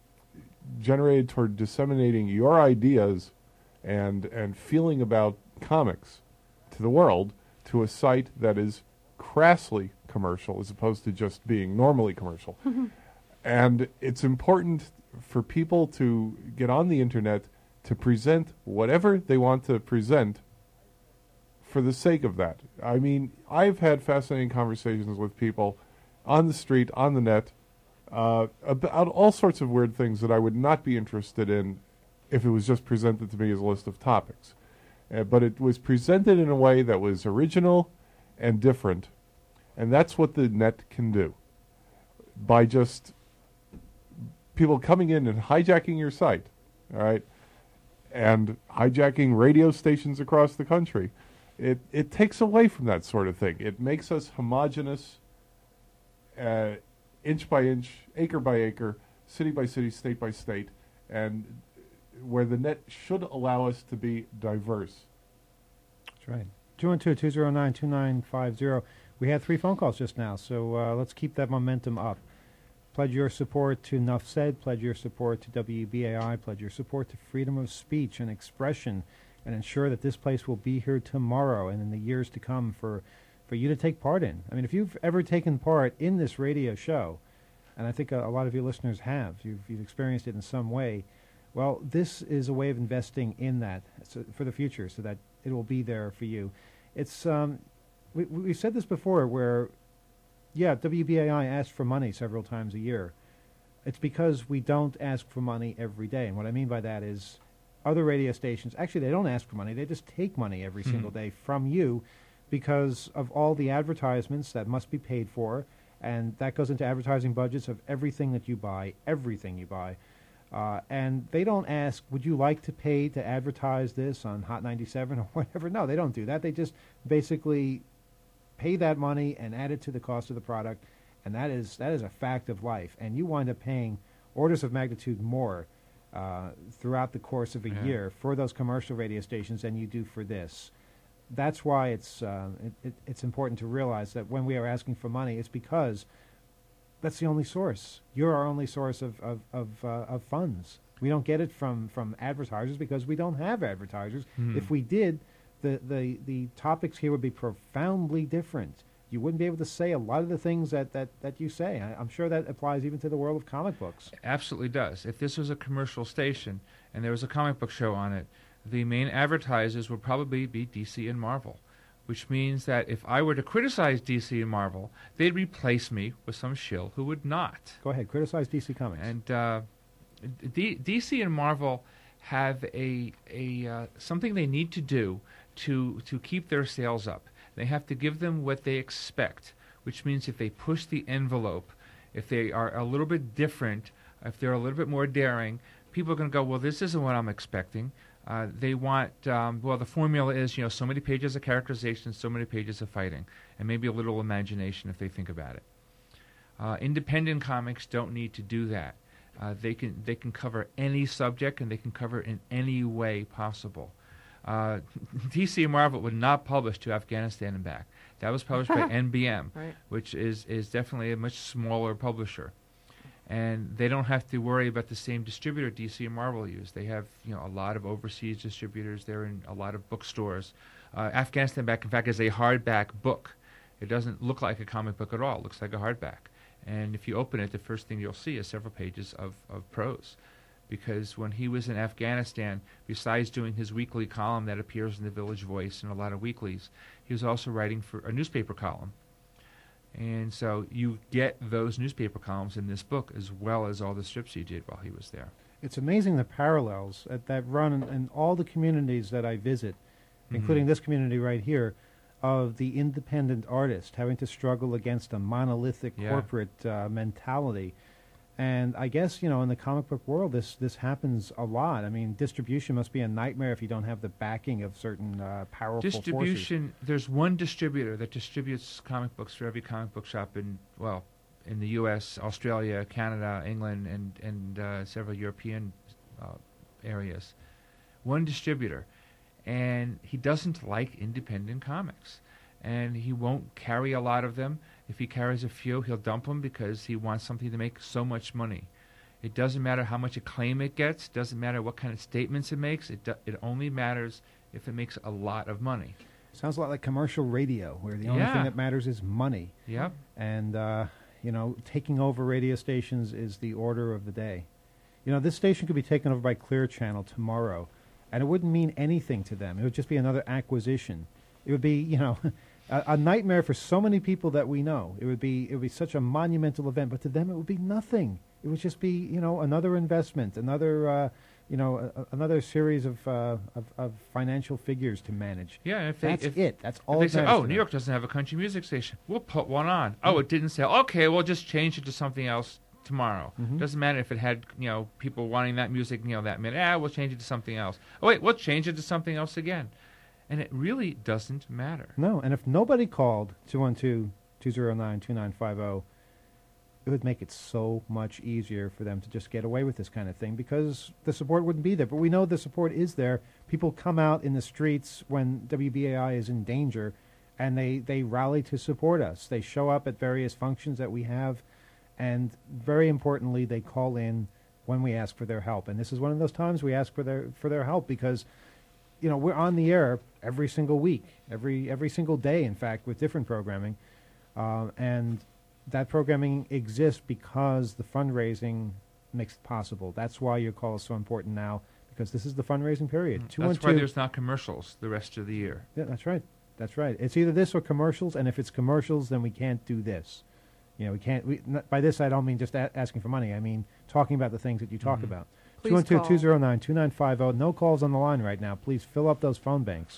generated toward disseminating your ideas and and feeling about comics to the world, to a site that is crassly commercial as opposed to just being normally commercial. And it's important for people to get on the internet to present whatever they want to present for the sake of that. I mean, I've had fascinating conversations with people on the street, on the net, uh, about all sorts of weird things that I would not be interested in if it was just presented to me as a list of topics. Uh, but it was presented in a way that was original and different, and that's what the net can do. By just people coming in and hijacking your site, all right, and hijacking radio stations across the country, it, it takes away from that sort of thing. It makes us homogenous, uh, inch by inch, acre by acre, city by city, state by state, and where the net should allow us to be diverse. That's right. two one two, two zero nine, two nine five zero. We had three phone calls just now, so uh, let's keep that momentum up. Pledge your support to Nuff Said, pledge your support to W B A I, pledge your support to freedom of speech and expression, and ensure that this place will be here tomorrow and in the years to come for, for you to take part in. I mean, if you've ever taken part in this radio show, and I think a, a lot of your listeners have, you've, you've experienced it in some way, well, this is a way of investing in that so, for the future, so that it will be there for you. It's um, we, we've said this before, where yeah, W B A I asks for money several times a year. It's because we don't ask for money every day. And what I mean by that is other radio stations, actually they don't ask for money, they just take money every mm-hmm. single day from you because of all the advertisements that must be paid for, and that goes into advertising budgets of everything that you buy, everything you buy. Uh, and they don't ask, would you like to pay to advertise this on Hot ninety-seven or whatever? No, they don't do that. They just basically pay that money and add it to the cost of the product, and that is that is a fact of life. And you wind up paying orders of magnitude more uh, throughout the course of a yeah. year for those commercial radio stations than you do for this. That's why it's uh, it, it, it's important to realize that when we are asking for money, it's because that's the only source. You're our only source of of of, uh, of funds. We don't get it from, from advertisers because we don't have advertisers. Mm. If we did, the, the, the topics here would be profoundly different. You wouldn't be able to say a lot of the things that, that, that you say. I, I'm sure that applies even to the world of comic books. It absolutely does. If this was a commercial station and there was a comic book show on it, the main advertisers would probably be D C and Marvel, which means that if I were to criticize D C and Marvel, they'd replace me with some shill who would not. Go ahead, criticize D C Comics. And uh, D- DC and Marvel have a a uh, something they need to do to to keep their sales up. They have to give them what they expect, which means if they push the envelope, if they are a little bit different, if they're a little bit more daring, people are going to go, well, this isn't what I'm expecting. Uh, they want, um, well, the formula is, you know, so many pages of characterization, so many pages of fighting, and maybe a little imagination if they think about it. Uh, independent comics don't need to do that. Uh, they can they can cover any subject, and they can cover it in any way possible. Uh, D C and Marvel would not publish To Afghanistan and Back. That was published by N B M, Right. which is, is definitely a much smaller publisher. And they don't have to worry about the same distributor D C and Marvel use. They have, you know, a lot of overseas distributors. They're in a lot of bookstores. Uh, Afghanistan Back, in fact, is a hardback book. It doesn't look like a comic book at all. It looks like a hardback. And if you open it, the first thing you'll see is several pages of, of prose. Because when he was in Afghanistan, besides doing his weekly column that appears in the Village Voice and a lot of weeklies, he was also writing for a newspaper column. And so you get those newspaper columns in this book as well as all the strips he did while he was there. It's amazing the parallels at that run in, in all the communities that I visit, Mhm. including this community right here, of the independent artist having to struggle against a monolithic Yeah. corporate uh, mentality. And I guess, you know, in the comic book world, this this happens a lot. I mean, distribution must be a nightmare if you don't have the backing of certain uh, powerful forces. Distribution, there's one distributor that distributes comic books for every comic book shop in, well, in the U S, Australia, Canada, England, and, and uh, several European uh, areas. One distributor. And he doesn't like independent comics. And he won't carry a lot of them. If he carries a few, he'll dump them because he wants something to make so much money. It doesn't matter how much acclaim it gets. Doesn't matter what kind of statements it makes. It do, it only matters if it makes a lot of money. Sounds a lot like commercial radio, where the only Yeah. thing that matters is money. Yep. And, uh, you know, taking over radio stations is the order of the day. You know, this station could be taken over by Clear Channel tomorrow, and it wouldn't mean anything to them. It would just be another acquisition. It would be, you know, a, a nightmare for so many people that we know. It would be it would be such a monumental event, but to them it would be nothing. It would just be, you know, another investment, another, uh, you know, a, a- another series of, uh, of of financial figures to manage. Yeah, and if they, That's if, it. That's if all. they that say, matters oh, to New them. York doesn't have a country music station, we'll put one on. Oh, it didn't sell. Okay, we'll just change it to something else tomorrow. Mhm. Doesn't matter if it had, you know, people wanting that music, you know, that minute. Ah, we'll change it to something else. Oh, wait, we'll change it to something else again. And it really doesn't matter. No, and if nobody called two one two, two zero nine, two nine five zero, it would make it so much easier for them to just get away with this kind of thing because the support wouldn't be there. But we know the support is there. People come out in the streets when W B A I is in danger, and they, they rally to support us. They show up at various functions that we have, and very importantly, they call in when we ask for their help. And this is one of those times we ask for their for their help because, you know, we're on the air every single week, every every single day, in fact, with different programming, uh, and that programming exists because the fundraising makes it possible. That's why your call is so important now, because this is the fundraising period. That's why two one two there's not commercials the rest of the year. Yeah, that's right. That's right. It's either this or commercials, and if it's commercials, then we can't do this. You know, we can't. We, not, by this, I don't mean just a- asking for money. I mean talking about the things that you talk Mhm. about. Please two one two, call. two zero nine, two nine five zero. No calls on the line right now. Please fill up those phone banks.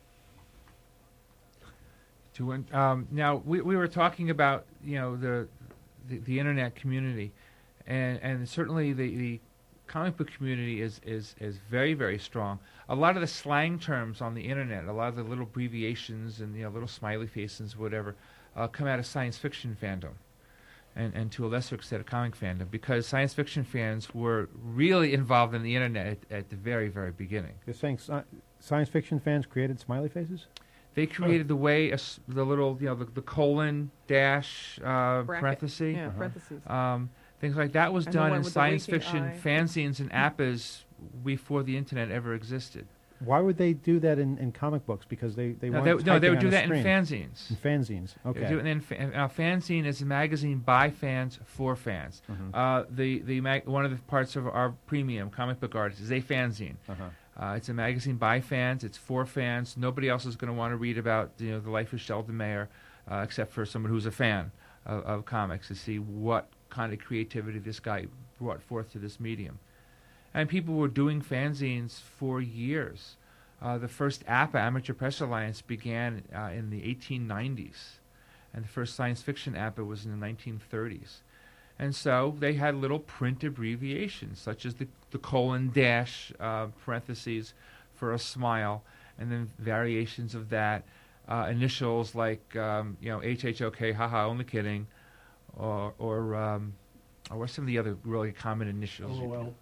To un- um, now we we were talking about, you know, the the, the internet community, and and certainly the, the comic book community is, is is very very strong. A lot of the slang terms on the internet, a lot of the little abbreviations and, you know, little smiley faces, whatever, uh, come out of science fiction fandom, and and to a lesser extent of comic fandom, because science fiction fans were really involved in the internet at, at the very very beginning. You're saying sci- science fiction fans created smiley faces? They created the way a s the little, you know, the, the colon dash uh, Bracket. parenthesis, Yeah, Uh-huh. parentheses. um, things like that was And the done one in with the science winking fiction eye. fanzines and appas before the internet ever existed. Why would they do that in, in comic books? Because they, they No, weren't they, no, they typing would on do a that in screen. fanzines. In fanzines. They would Okay. do it in fa- uh, fanzine is a magazine by fans for fans. Mhm. Uh, the the mag- one of the parts of our premium comic book artists is a fanzine. Uh-huh. Uh, it's a magazine by fans. It's for fans. Nobody else is going to want to read about, you know, the life of Sheldon Mayer, uh, except for someone who's a fan of, of comics, to see what kind of creativity this guy brought forth to this medium. And people were doing fanzines for years. Uh, the first A P A, Amateur Press Alliance, began uh, in the eighteen nineties, and the first science fiction A P A was in the nineteen thirties. And so they had little print abbreviations, such as the, the colon dash uh, parentheses for a smile, and then variations of that, uh, initials like um, you know H H O K, haha, only kidding, or or um, or what's some of the other really common initials? L O L.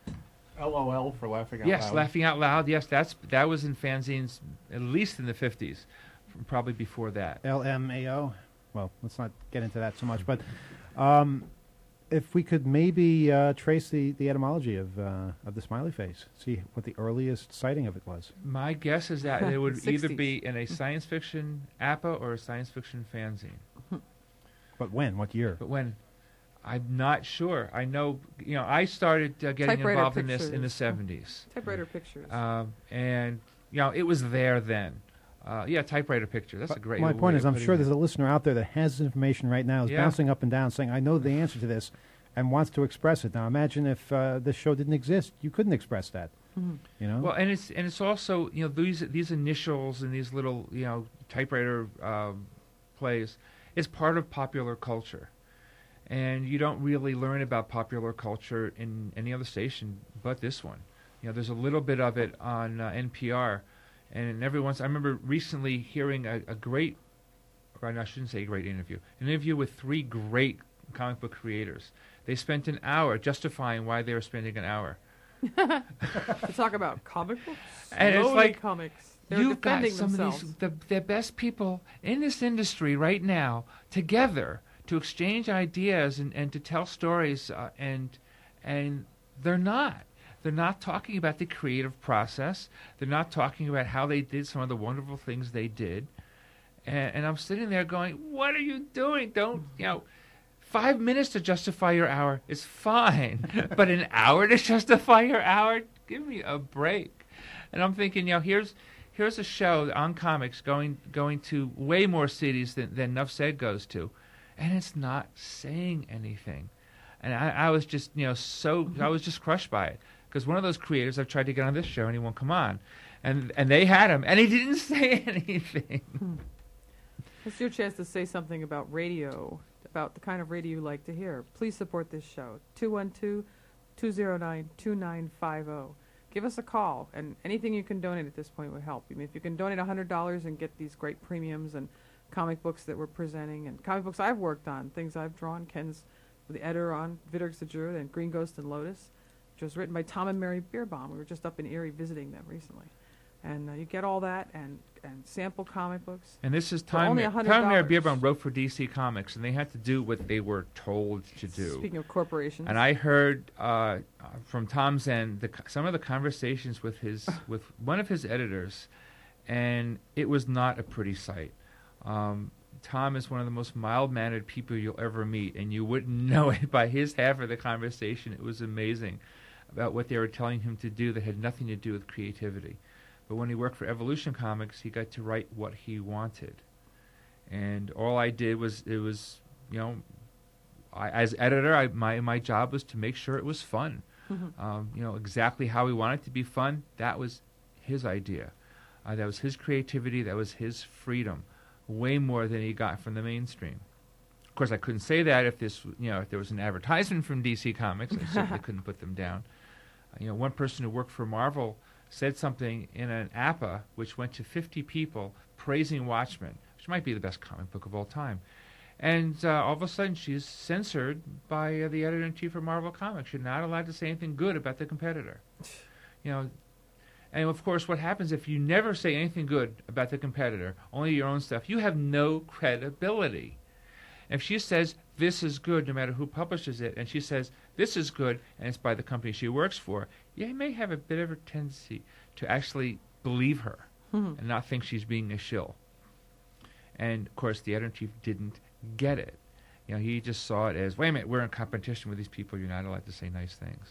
L O L for laughing out Yes, loud. laughing out loud. Yes, that's that was in fanzines at least in the fifties, probably before that. L M A O. Well, let's not get into that so much, but um, if we could maybe uh, trace the, the etymology of uh, of the smiley face, see what the earliest sighting of it was. My guess is that it would either sixties. be in a science fiction A P A or a science fiction fanzine. But when? What year? But when? I'm not sure. I know, you know, I started uh, getting Typewriter involved in this in the pictures. seventies. Typewriter pictures. Um, and, you know, it was there then. Uh, yeah, typewriter picture. That's But a great My way point of is, I'm putting sure it. there's a listener out there that has this information right now, is Yeah. bouncing up and down, saying, "I know the answer to this," and wants to express it. Now, imagine if uh, this show didn't exist, you couldn't express that. Mhm. You know. Well, and it's and it's also, you know, these these initials and these little, you know, typewriter um, plays is part of popular culture, and you don't really learn about popular culture in any other station but this one. You know, there's a little bit of it on uh, N P R, and every once I remember recently hearing a, a great, or I shouldn't say great interview, an interview with three great comic book creators. They spent an hour justifying why they were spending an hour. To talk about comic books, And it's Slowly like, comics. They're You've got defending some themselves. of these the, the best people in this industry right now together to exchange ideas and, and to tell stories, uh, and and they're not. They're not talking about the creative process. They're not talking about how they did some of the wonderful things they did. And, and I'm sitting there going, "What are you doing? Don't you know?" Five minutes to justify your hour is fine, but an hour to justify your hour? Give me a break. And I'm thinking, you know, here's here's a show on comics going going to way more cities than than Nuff Said goes to, and it's not saying anything. And I, I was just, you know, so I was just crushed by it, because one of those creators I've tried to get on this show and he won't come on, and and they had him and he didn't say anything. It's your chance to say something about radio, about the kind of radio you like to hear. Please support this show. two one two, two zero nine, two nine five zero. Give us a call, and anything you can donate at this point would help. I mean, if you can donate one hundred dollars and get these great premiums and comic books that we're presenting, and comic books I've worked on, things I've drawn, Ken's the editor on Vidrix the Druid and Green Ghost and Lotus, which was written by Tom and Mary Beerbaum. We were just up in Erie visiting them recently. And uh, you get all that and, and sample comic books. And this is For Tom only Tom one hundred Mary dollars. Beerbaum wrote for D C Comics, and they had to do what they were told to do. Speaking of corporations. And I heard uh, uh, from Tom's end the, co- some of the conversations with his with one of his editors, and it was not a pretty sight. Um, Tom is one of the most mild-mannered people you'll ever meet, and you wouldn't know it by his half of the conversation. It was amazing about what they were telling him to do that had nothing to do with creativity. But when he worked for Evolution Comics, he got to write what he wanted. And all I did was, it was, you know, I, as editor, I, my my job was to make sure it was fun. Um, you know, exactly how he wanted it to be fun, that was his idea. Uh, that was his creativity, that was his freedom, way more than he got from the mainstream. Of course, I couldn't say that if this, you know, if there was an advertisement from D C Comics, I certainly couldn't put them down. Uh, you know, one person who worked for Marvel said something in an A P A which went to fifty people praising Watchmen, which might be the best comic book of all time. And uh, all of a sudden, she's censored by uh, the editor-in-chief of Marvel Comics. You're not allowed to say anything good about the competitor. You know, and of course, what happens if you never say anything good about the competitor, only your own stuff, you have no credibility. If she says, this is good, no matter who publishes it, and she says, this is good, and it's by the company she works for, you may have a bit of a tendency to actually believe her and not think she's being a shill. And, of course, the editor-in-chief didn't get it. You know, he just saw it as, wait a minute, we're in competition with these people, you're not allowed to say nice things.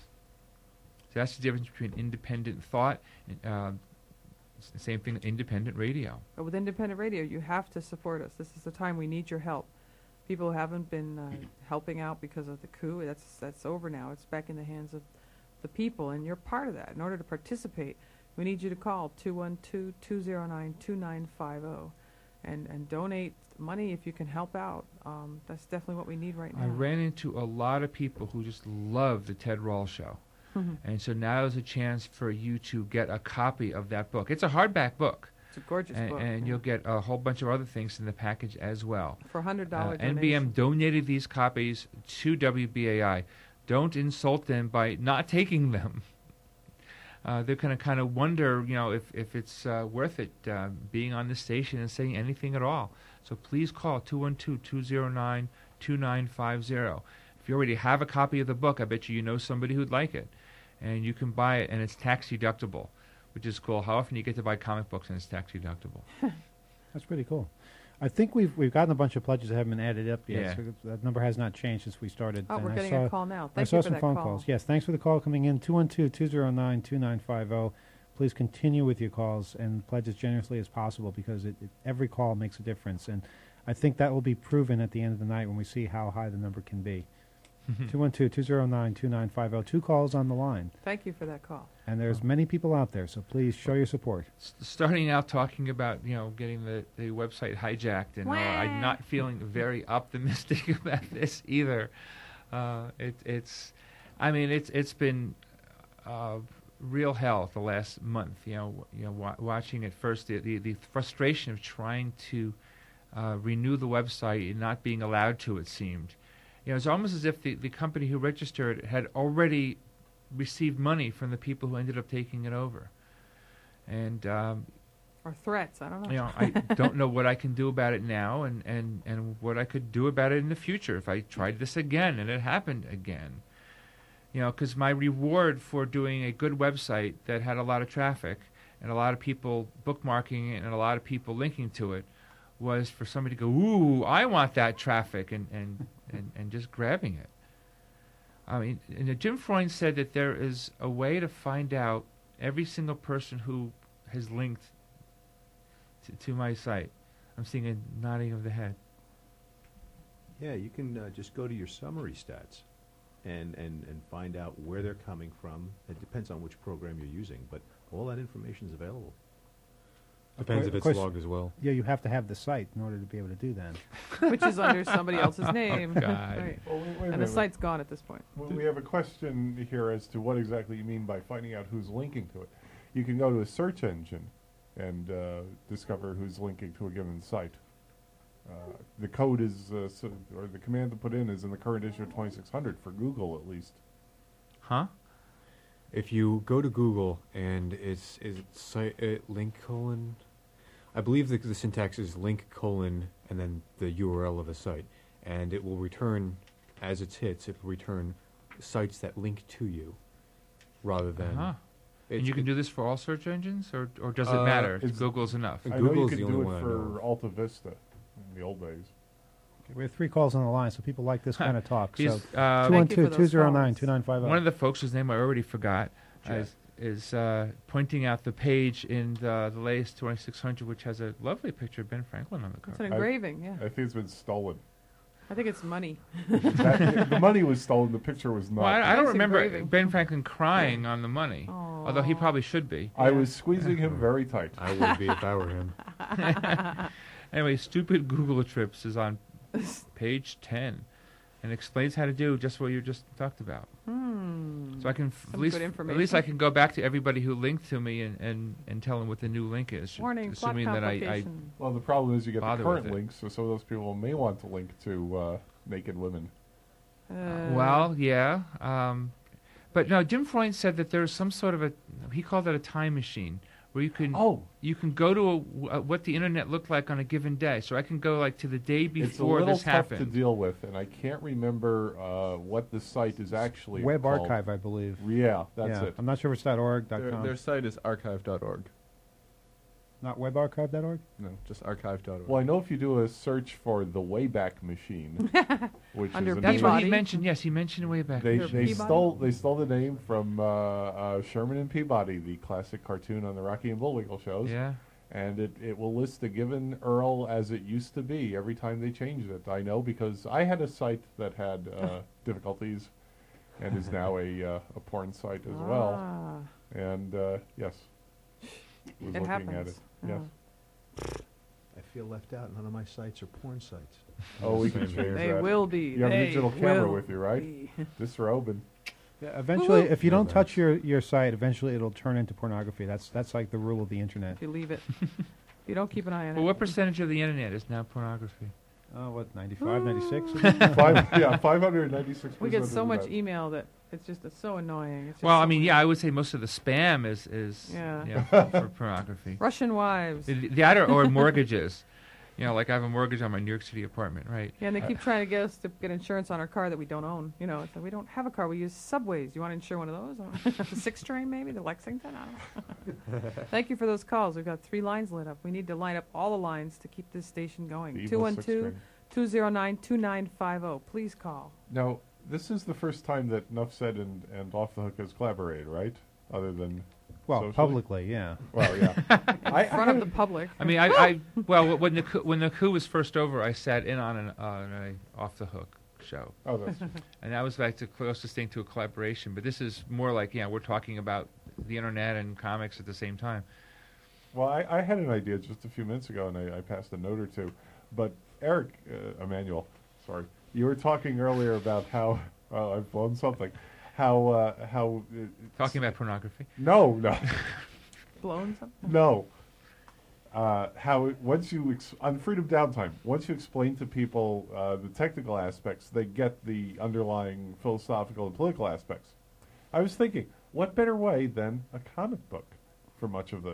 So that's the difference between independent thought and uh, s- same thing, independent radio. But with independent radio, you have to support us. This is the time we need your help. People who haven't been uh, helping out because of the coup, that's that's over now. It's back in the hands of the people, and you're part of that. In order to participate, we need you to call two one two, two zero nine, two nine five zero and, and donate money if you can help out. Um, that's definitely what we need right now. I ran into a lot of people who just love the Ted Rawls Show. Mhm. And so now is a chance for you to get a copy of that book. It's a hardback book. It's a gorgeous and, book. And yeah. you'll get a whole bunch of other things in the package as well. For a one hundred Uh, dollars N B M donated these copies to W B A I. Don't insult them by not taking them. Uh, they're going to kind of wonder, you know, if, if it's uh, worth it uh, being on the station and saying anything at all. So please call two one two, two zero nine, two nine five zero. If you already have a copy of the book, I bet you you know somebody who'd like it. And you can buy it, and it's tax deductible, which is cool. How often you get to buy comic books and it's tax deductible? That's pretty cool. I think we've we've gotten a bunch of pledges that haven't been added up yet. Yeah. So that number has not changed since we started. Oh, and we're I getting saw, a call now. I Thank saw you for some that phone call. calls. Yes, thanks for the call coming in. two one two, two zero nine, two nine five zero. Please continue with your calls and pledge as generously as possible because it, it, every call makes a difference. And I think that will be proven at the end of the night when we see how high the number can be. two one two, two zero nine, two nine five zero. Two calls on the line. Thank you for that call. And there's many people out there, so please show your support. S- starting out talking about, you know, getting the, the website hijacked and all, I'm not feeling very optimistic about this either. Uh, it, it's, I mean, it's it's been uh, real hell the last month. You know, w- you know, wa- watching it first, the, the the frustration of trying to uh, renew the website and not being allowed to. It seemed, you know, it's almost as if the, the company who registered had already received money from the people who ended up taking it over. And, um, Or threats, I don't know. you know, I don't know what I can do about it now and, and, and what I could do about it in the future if I tried this again and it happened again. You know, because my reward for doing a good website that had a lot of traffic and a lot of people bookmarking it and a lot of people linking to it was for somebody to go, ooh, I want that traffic, and, and, and, and just grabbing it. I mean, and uh, Jim Freund said that there is a way to find out every single person who has linked to, to my site. I'm seeing a nodding of the head. Yeah, you can uh, just go to your summary stats and, and, and find out where they're coming from. It depends on which program you're using, but all that information is available. Depends Of if it's course- logged as well. Yeah, you have to have the site in order to be able to do that. Which is under somebody else's name. God. Right. Well, wait, wait a And the minute. site's gone at this point. We we have a question here as to what exactly you mean by finding out who's linking to it. You can go to a search engine and uh, discover who's linking to a given site. Uh, the code is, uh, so, or the command to put in is in the current issue of twenty-six hundred for Google at least. Huh? If you go to Google and it's is it site uh, link colon, I believe the, the syntax is link colon and then the U R L of the site, and it will return as it's hits. It will return sites that link to you, rather than. Uh-huh. And it's- you can it- do this for all search engines, or or does it Uh, matter? it's- Google's enough. Uh, I know you Google's could the do only it one I know for of. Alta Vista in the old days. We have three calls on the line, so people like this kind of talk. He's, So uh, two one Thank you two, for two those zero nine, calls. two nine five one zero. of the folks whose name I already forgot Jeff. is, is uh, pointing out the page in the, the latest twenty-six hundred, which has a lovely picture of Ben Franklin on the It's cover. an engraving, yeah. I think it's been stolen. I think it's money. That, the money was stolen. The picture was not. Well, I, I don't Nice remember engraving. Ben Franklin crying on the money, although he Aw. probably should be. I was squeezing him very tight. I would be if I were him. Anyway, Stupid Google Trips is on page ten and explains how to do just what you just talked about. Hmm. So I can f- at Some least good at least information. I can go back to everybody who linked to me and, and, and tell them what the new link is. Warning, plot assuming that I, I complication. Well, the problem is you get the Bother current with it. links, so some of those people may want to link to uh, naked women. Uh, well, yeah. Um, but no, Jim Freund said that there's some sort of a, he called it a time machine, where you can Oh, you can go to a, a, what the internet looked like on a given day. So I can go like to the day it's a before little this tough to happened. deal with, and I can't remember uh, what the site is actually Web called. Archive, I believe. Yeah, that's yeah. it. I'm not sure if it's .org, Their, .com. their site is archive dot org. Not webarchive dot org? No, just archive dot org. Well, I know if you do a search for the Wayback Machine, which Under is a That's name- what Peabody. he mentioned. Yes, he mentioned way back. They, Under they Peabody? stole they stole the name from uh, uh, Sherman and Peabody, the classic cartoon on the Rocky and Bullwinkle shows. Yeah. And it, it will list a given U R L as it used to be every time they changed it. I know because I had a site that had uh, difficulties and is now a, uh, a porn site as well. Ah. And uh, yes, was It looking happens. at it. Yes. Oh. I feel left out. None of my sites are porn sites. Oh, we can Same change here. They that. will be. You have a They digital camera will with you, right? be. Disrobing. Yeah, eventually, Woo-hoo. if you No don't touch thanks. your, your site, eventually it'll turn into pornography. That's that's like the rule of the internet. If you leave it. If you don't keep an eye on Well, it. what percentage of the internet is now pornography? Oh, what, ninety-five, ninety-six? Five, yeah, five hundred ninety-six. We get so much email that it's just it's so annoying. It's just Well, so I mean, weird. yeah, I would say most of the spam is is Yeah. you know, for, for pornography. Russian wives. The, the other or mortgages. You know, like I have a mortgage on my New York City apartment, right? Yeah, and they keep trying to get us to get insurance on our car that we don't own. You know, it's like we don't have a car. We use subways. You want to insure one of those? the six train, maybe the Lexington. I don't know. Thank you for those calls. We've got three lines lit up. We need to line up all the lines to keep this station going. Two one two, two zero nine, two nine five zero. Please call. Now, this is the first time that Nuff Said and, and Off the Hook has collaborated, right? Other than Well, socially? publicly, yeah. Well, yeah. I, In front of the public. I mean, I, I well, when the coup- when the coup was first over, I sat in on an on a Off the Hook show, Oh, that's and that was like the closest thing to a collaboration. But this is more like, yeah, we're talking about the internet and comics at the same time. well. I, I had an idea just a few minutes ago, and I, I passed a note or two. But Eric uh, Emmanuel, sorry, you were talking earlier about how oh, I've blown something. How uh, how uh, Talking about pornography. no no Blown something. no. Uh, how it, once you ex- on Freedom Downtime, once you explain to people uh, the technical aspects, they get the underlying philosophical and political aspects. I was thinking, what better way than a comic book for much of this?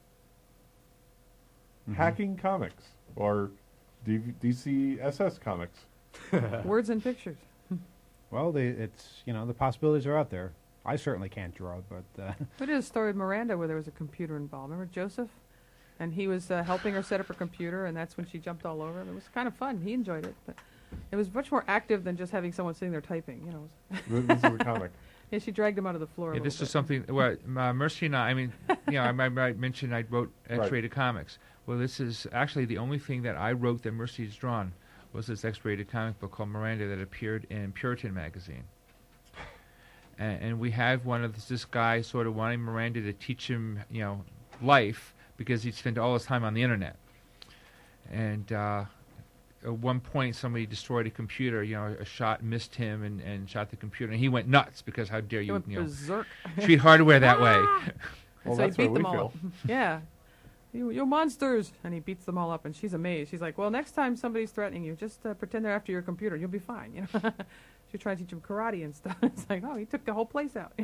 Mhm. Hacking comics or D- DCSS comics. Words and pictures. Well, they, it's, you know, the possibilities are out there. I certainly can't draw, but uh, We did a story with Miranda where there was a computer involved. Remember Joseph? And he was uh, helping her set up her computer, and that's when she jumped all over him. It was kind of fun. He enjoyed it, but it was much more active than just having someone sitting there typing. You know. Th- this is a comic. Yeah, she dragged him out of the floor. a Yeah, little this bit. is something. Well, uh, Mercy and I. I mean, you know, I, I, I mentioned I wrote Right. X-rated comics. Well, this is actually the only thing that I wrote that Mercy's drawn was this X-rated comic book called Miranda that appeared in Puritan magazine. And, and we have one of this, this guy sort of wanting Miranda to teach him, you know, life because he'd spent all his time on the internet. And uh, at one point, somebody destroyed a computer. You know, a shot missed him and, and shot the computer, and he went nuts because how dare He you, went you know, berserk. treat hardware that way. Ah! Well, so he that's where beat we them all feel. up. Yeah. You, you're monsters. And he beats them all up, and she's amazed. She's like, well, next time somebody's threatening you, just uh, pretend they're after your computer. You'll be fine. You know. She tried to teach him karate and stuff. It's like, oh, he took the whole place out.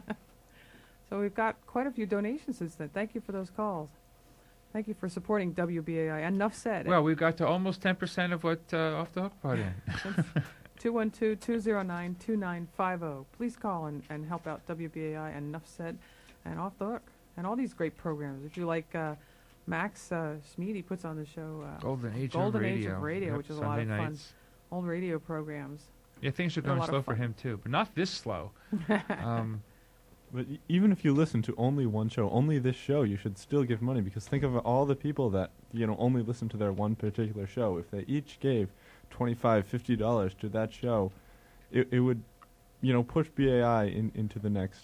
So we've got quite a few donations since then. Thank you for those calls. Thank you for supporting W B A I. Enough said. Well, we've got to almost ten percent of what uh, Off the Hook brought in. two one two, two zero nine, two nine five zero. Please call and, and help out W B A I and Enough Said and Off the Hook and all these great programs. If you like uh, Max uh, Smead, he puts on the show uh, Golden Age Golden of Age Radio. of Radio, Yep, which is Sunday a lot of nights. fun. Old radio programs. Yeah, things are They're a going lot of slow for fun. him too, but not this slow. um, But e- even if you listen to only one show, only this show, you should still give money because think of all the people that, you know, only listen to their one particular show. If they each gave twenty-five dollars, fifty dollars to that show, it, it would, you know, push B A I in, into the next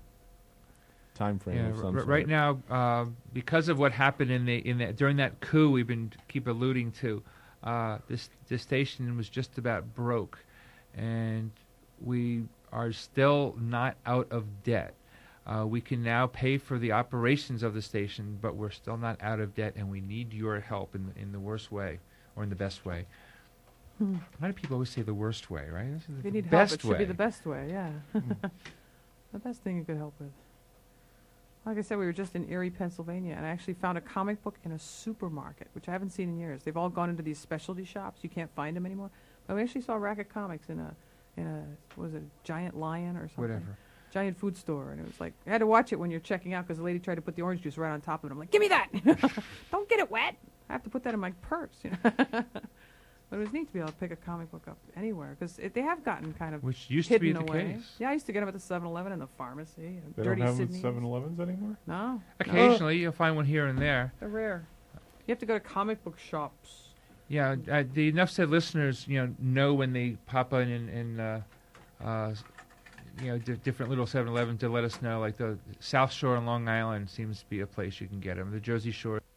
time frame yeah, of some r- sort. right now, uh, because of what happened in the in the during that coup, we've been keep alluding to. Uh, this this station was just about broke, and we are still not out of debt. Uh, we can now pay for the operations of the station, but we're still not out of debt, and we need your help in in the worst way or in the best way. Hmm. A lot of people always say the worst way, right? This is If the you need help, best it should way. be the best way, yeah. The best thing you could help with. Like I said, we were just in Erie, Pennsylvania, and I actually found a comic book in a supermarket, which I haven't seen in years. They've all gone into these specialty shops. You can't find them anymore. But we actually saw Racket Comics in a, in a, what was it, Giant Lion or something? Whatever. Giant food store, and it was like, I had to watch it when you're checking out because the lady tried to put the orange juice right on top of it. I'm like, give me that! Don't get it wet! I have to put that in my purse, you know. But it was neat to be able to pick a comic book up anywhere because they have gotten kind of Which used to be hidden the away. case. Yeah, I used to get them at the seven eleven and the pharmacy. And They Dirty don't have them at Sydney's. seven elevens anymore? No, no, Occasionally, you'll find one here and there. they're rare. You have to go to comic book shops. Yeah, uh, the Enough Said listeners, you know, know when they pop in and, and uh, uh, you know, di- different little seven eleven to let us know. Like the South Shore on Long Island seems to be a place you can get them. The Jersey Shore.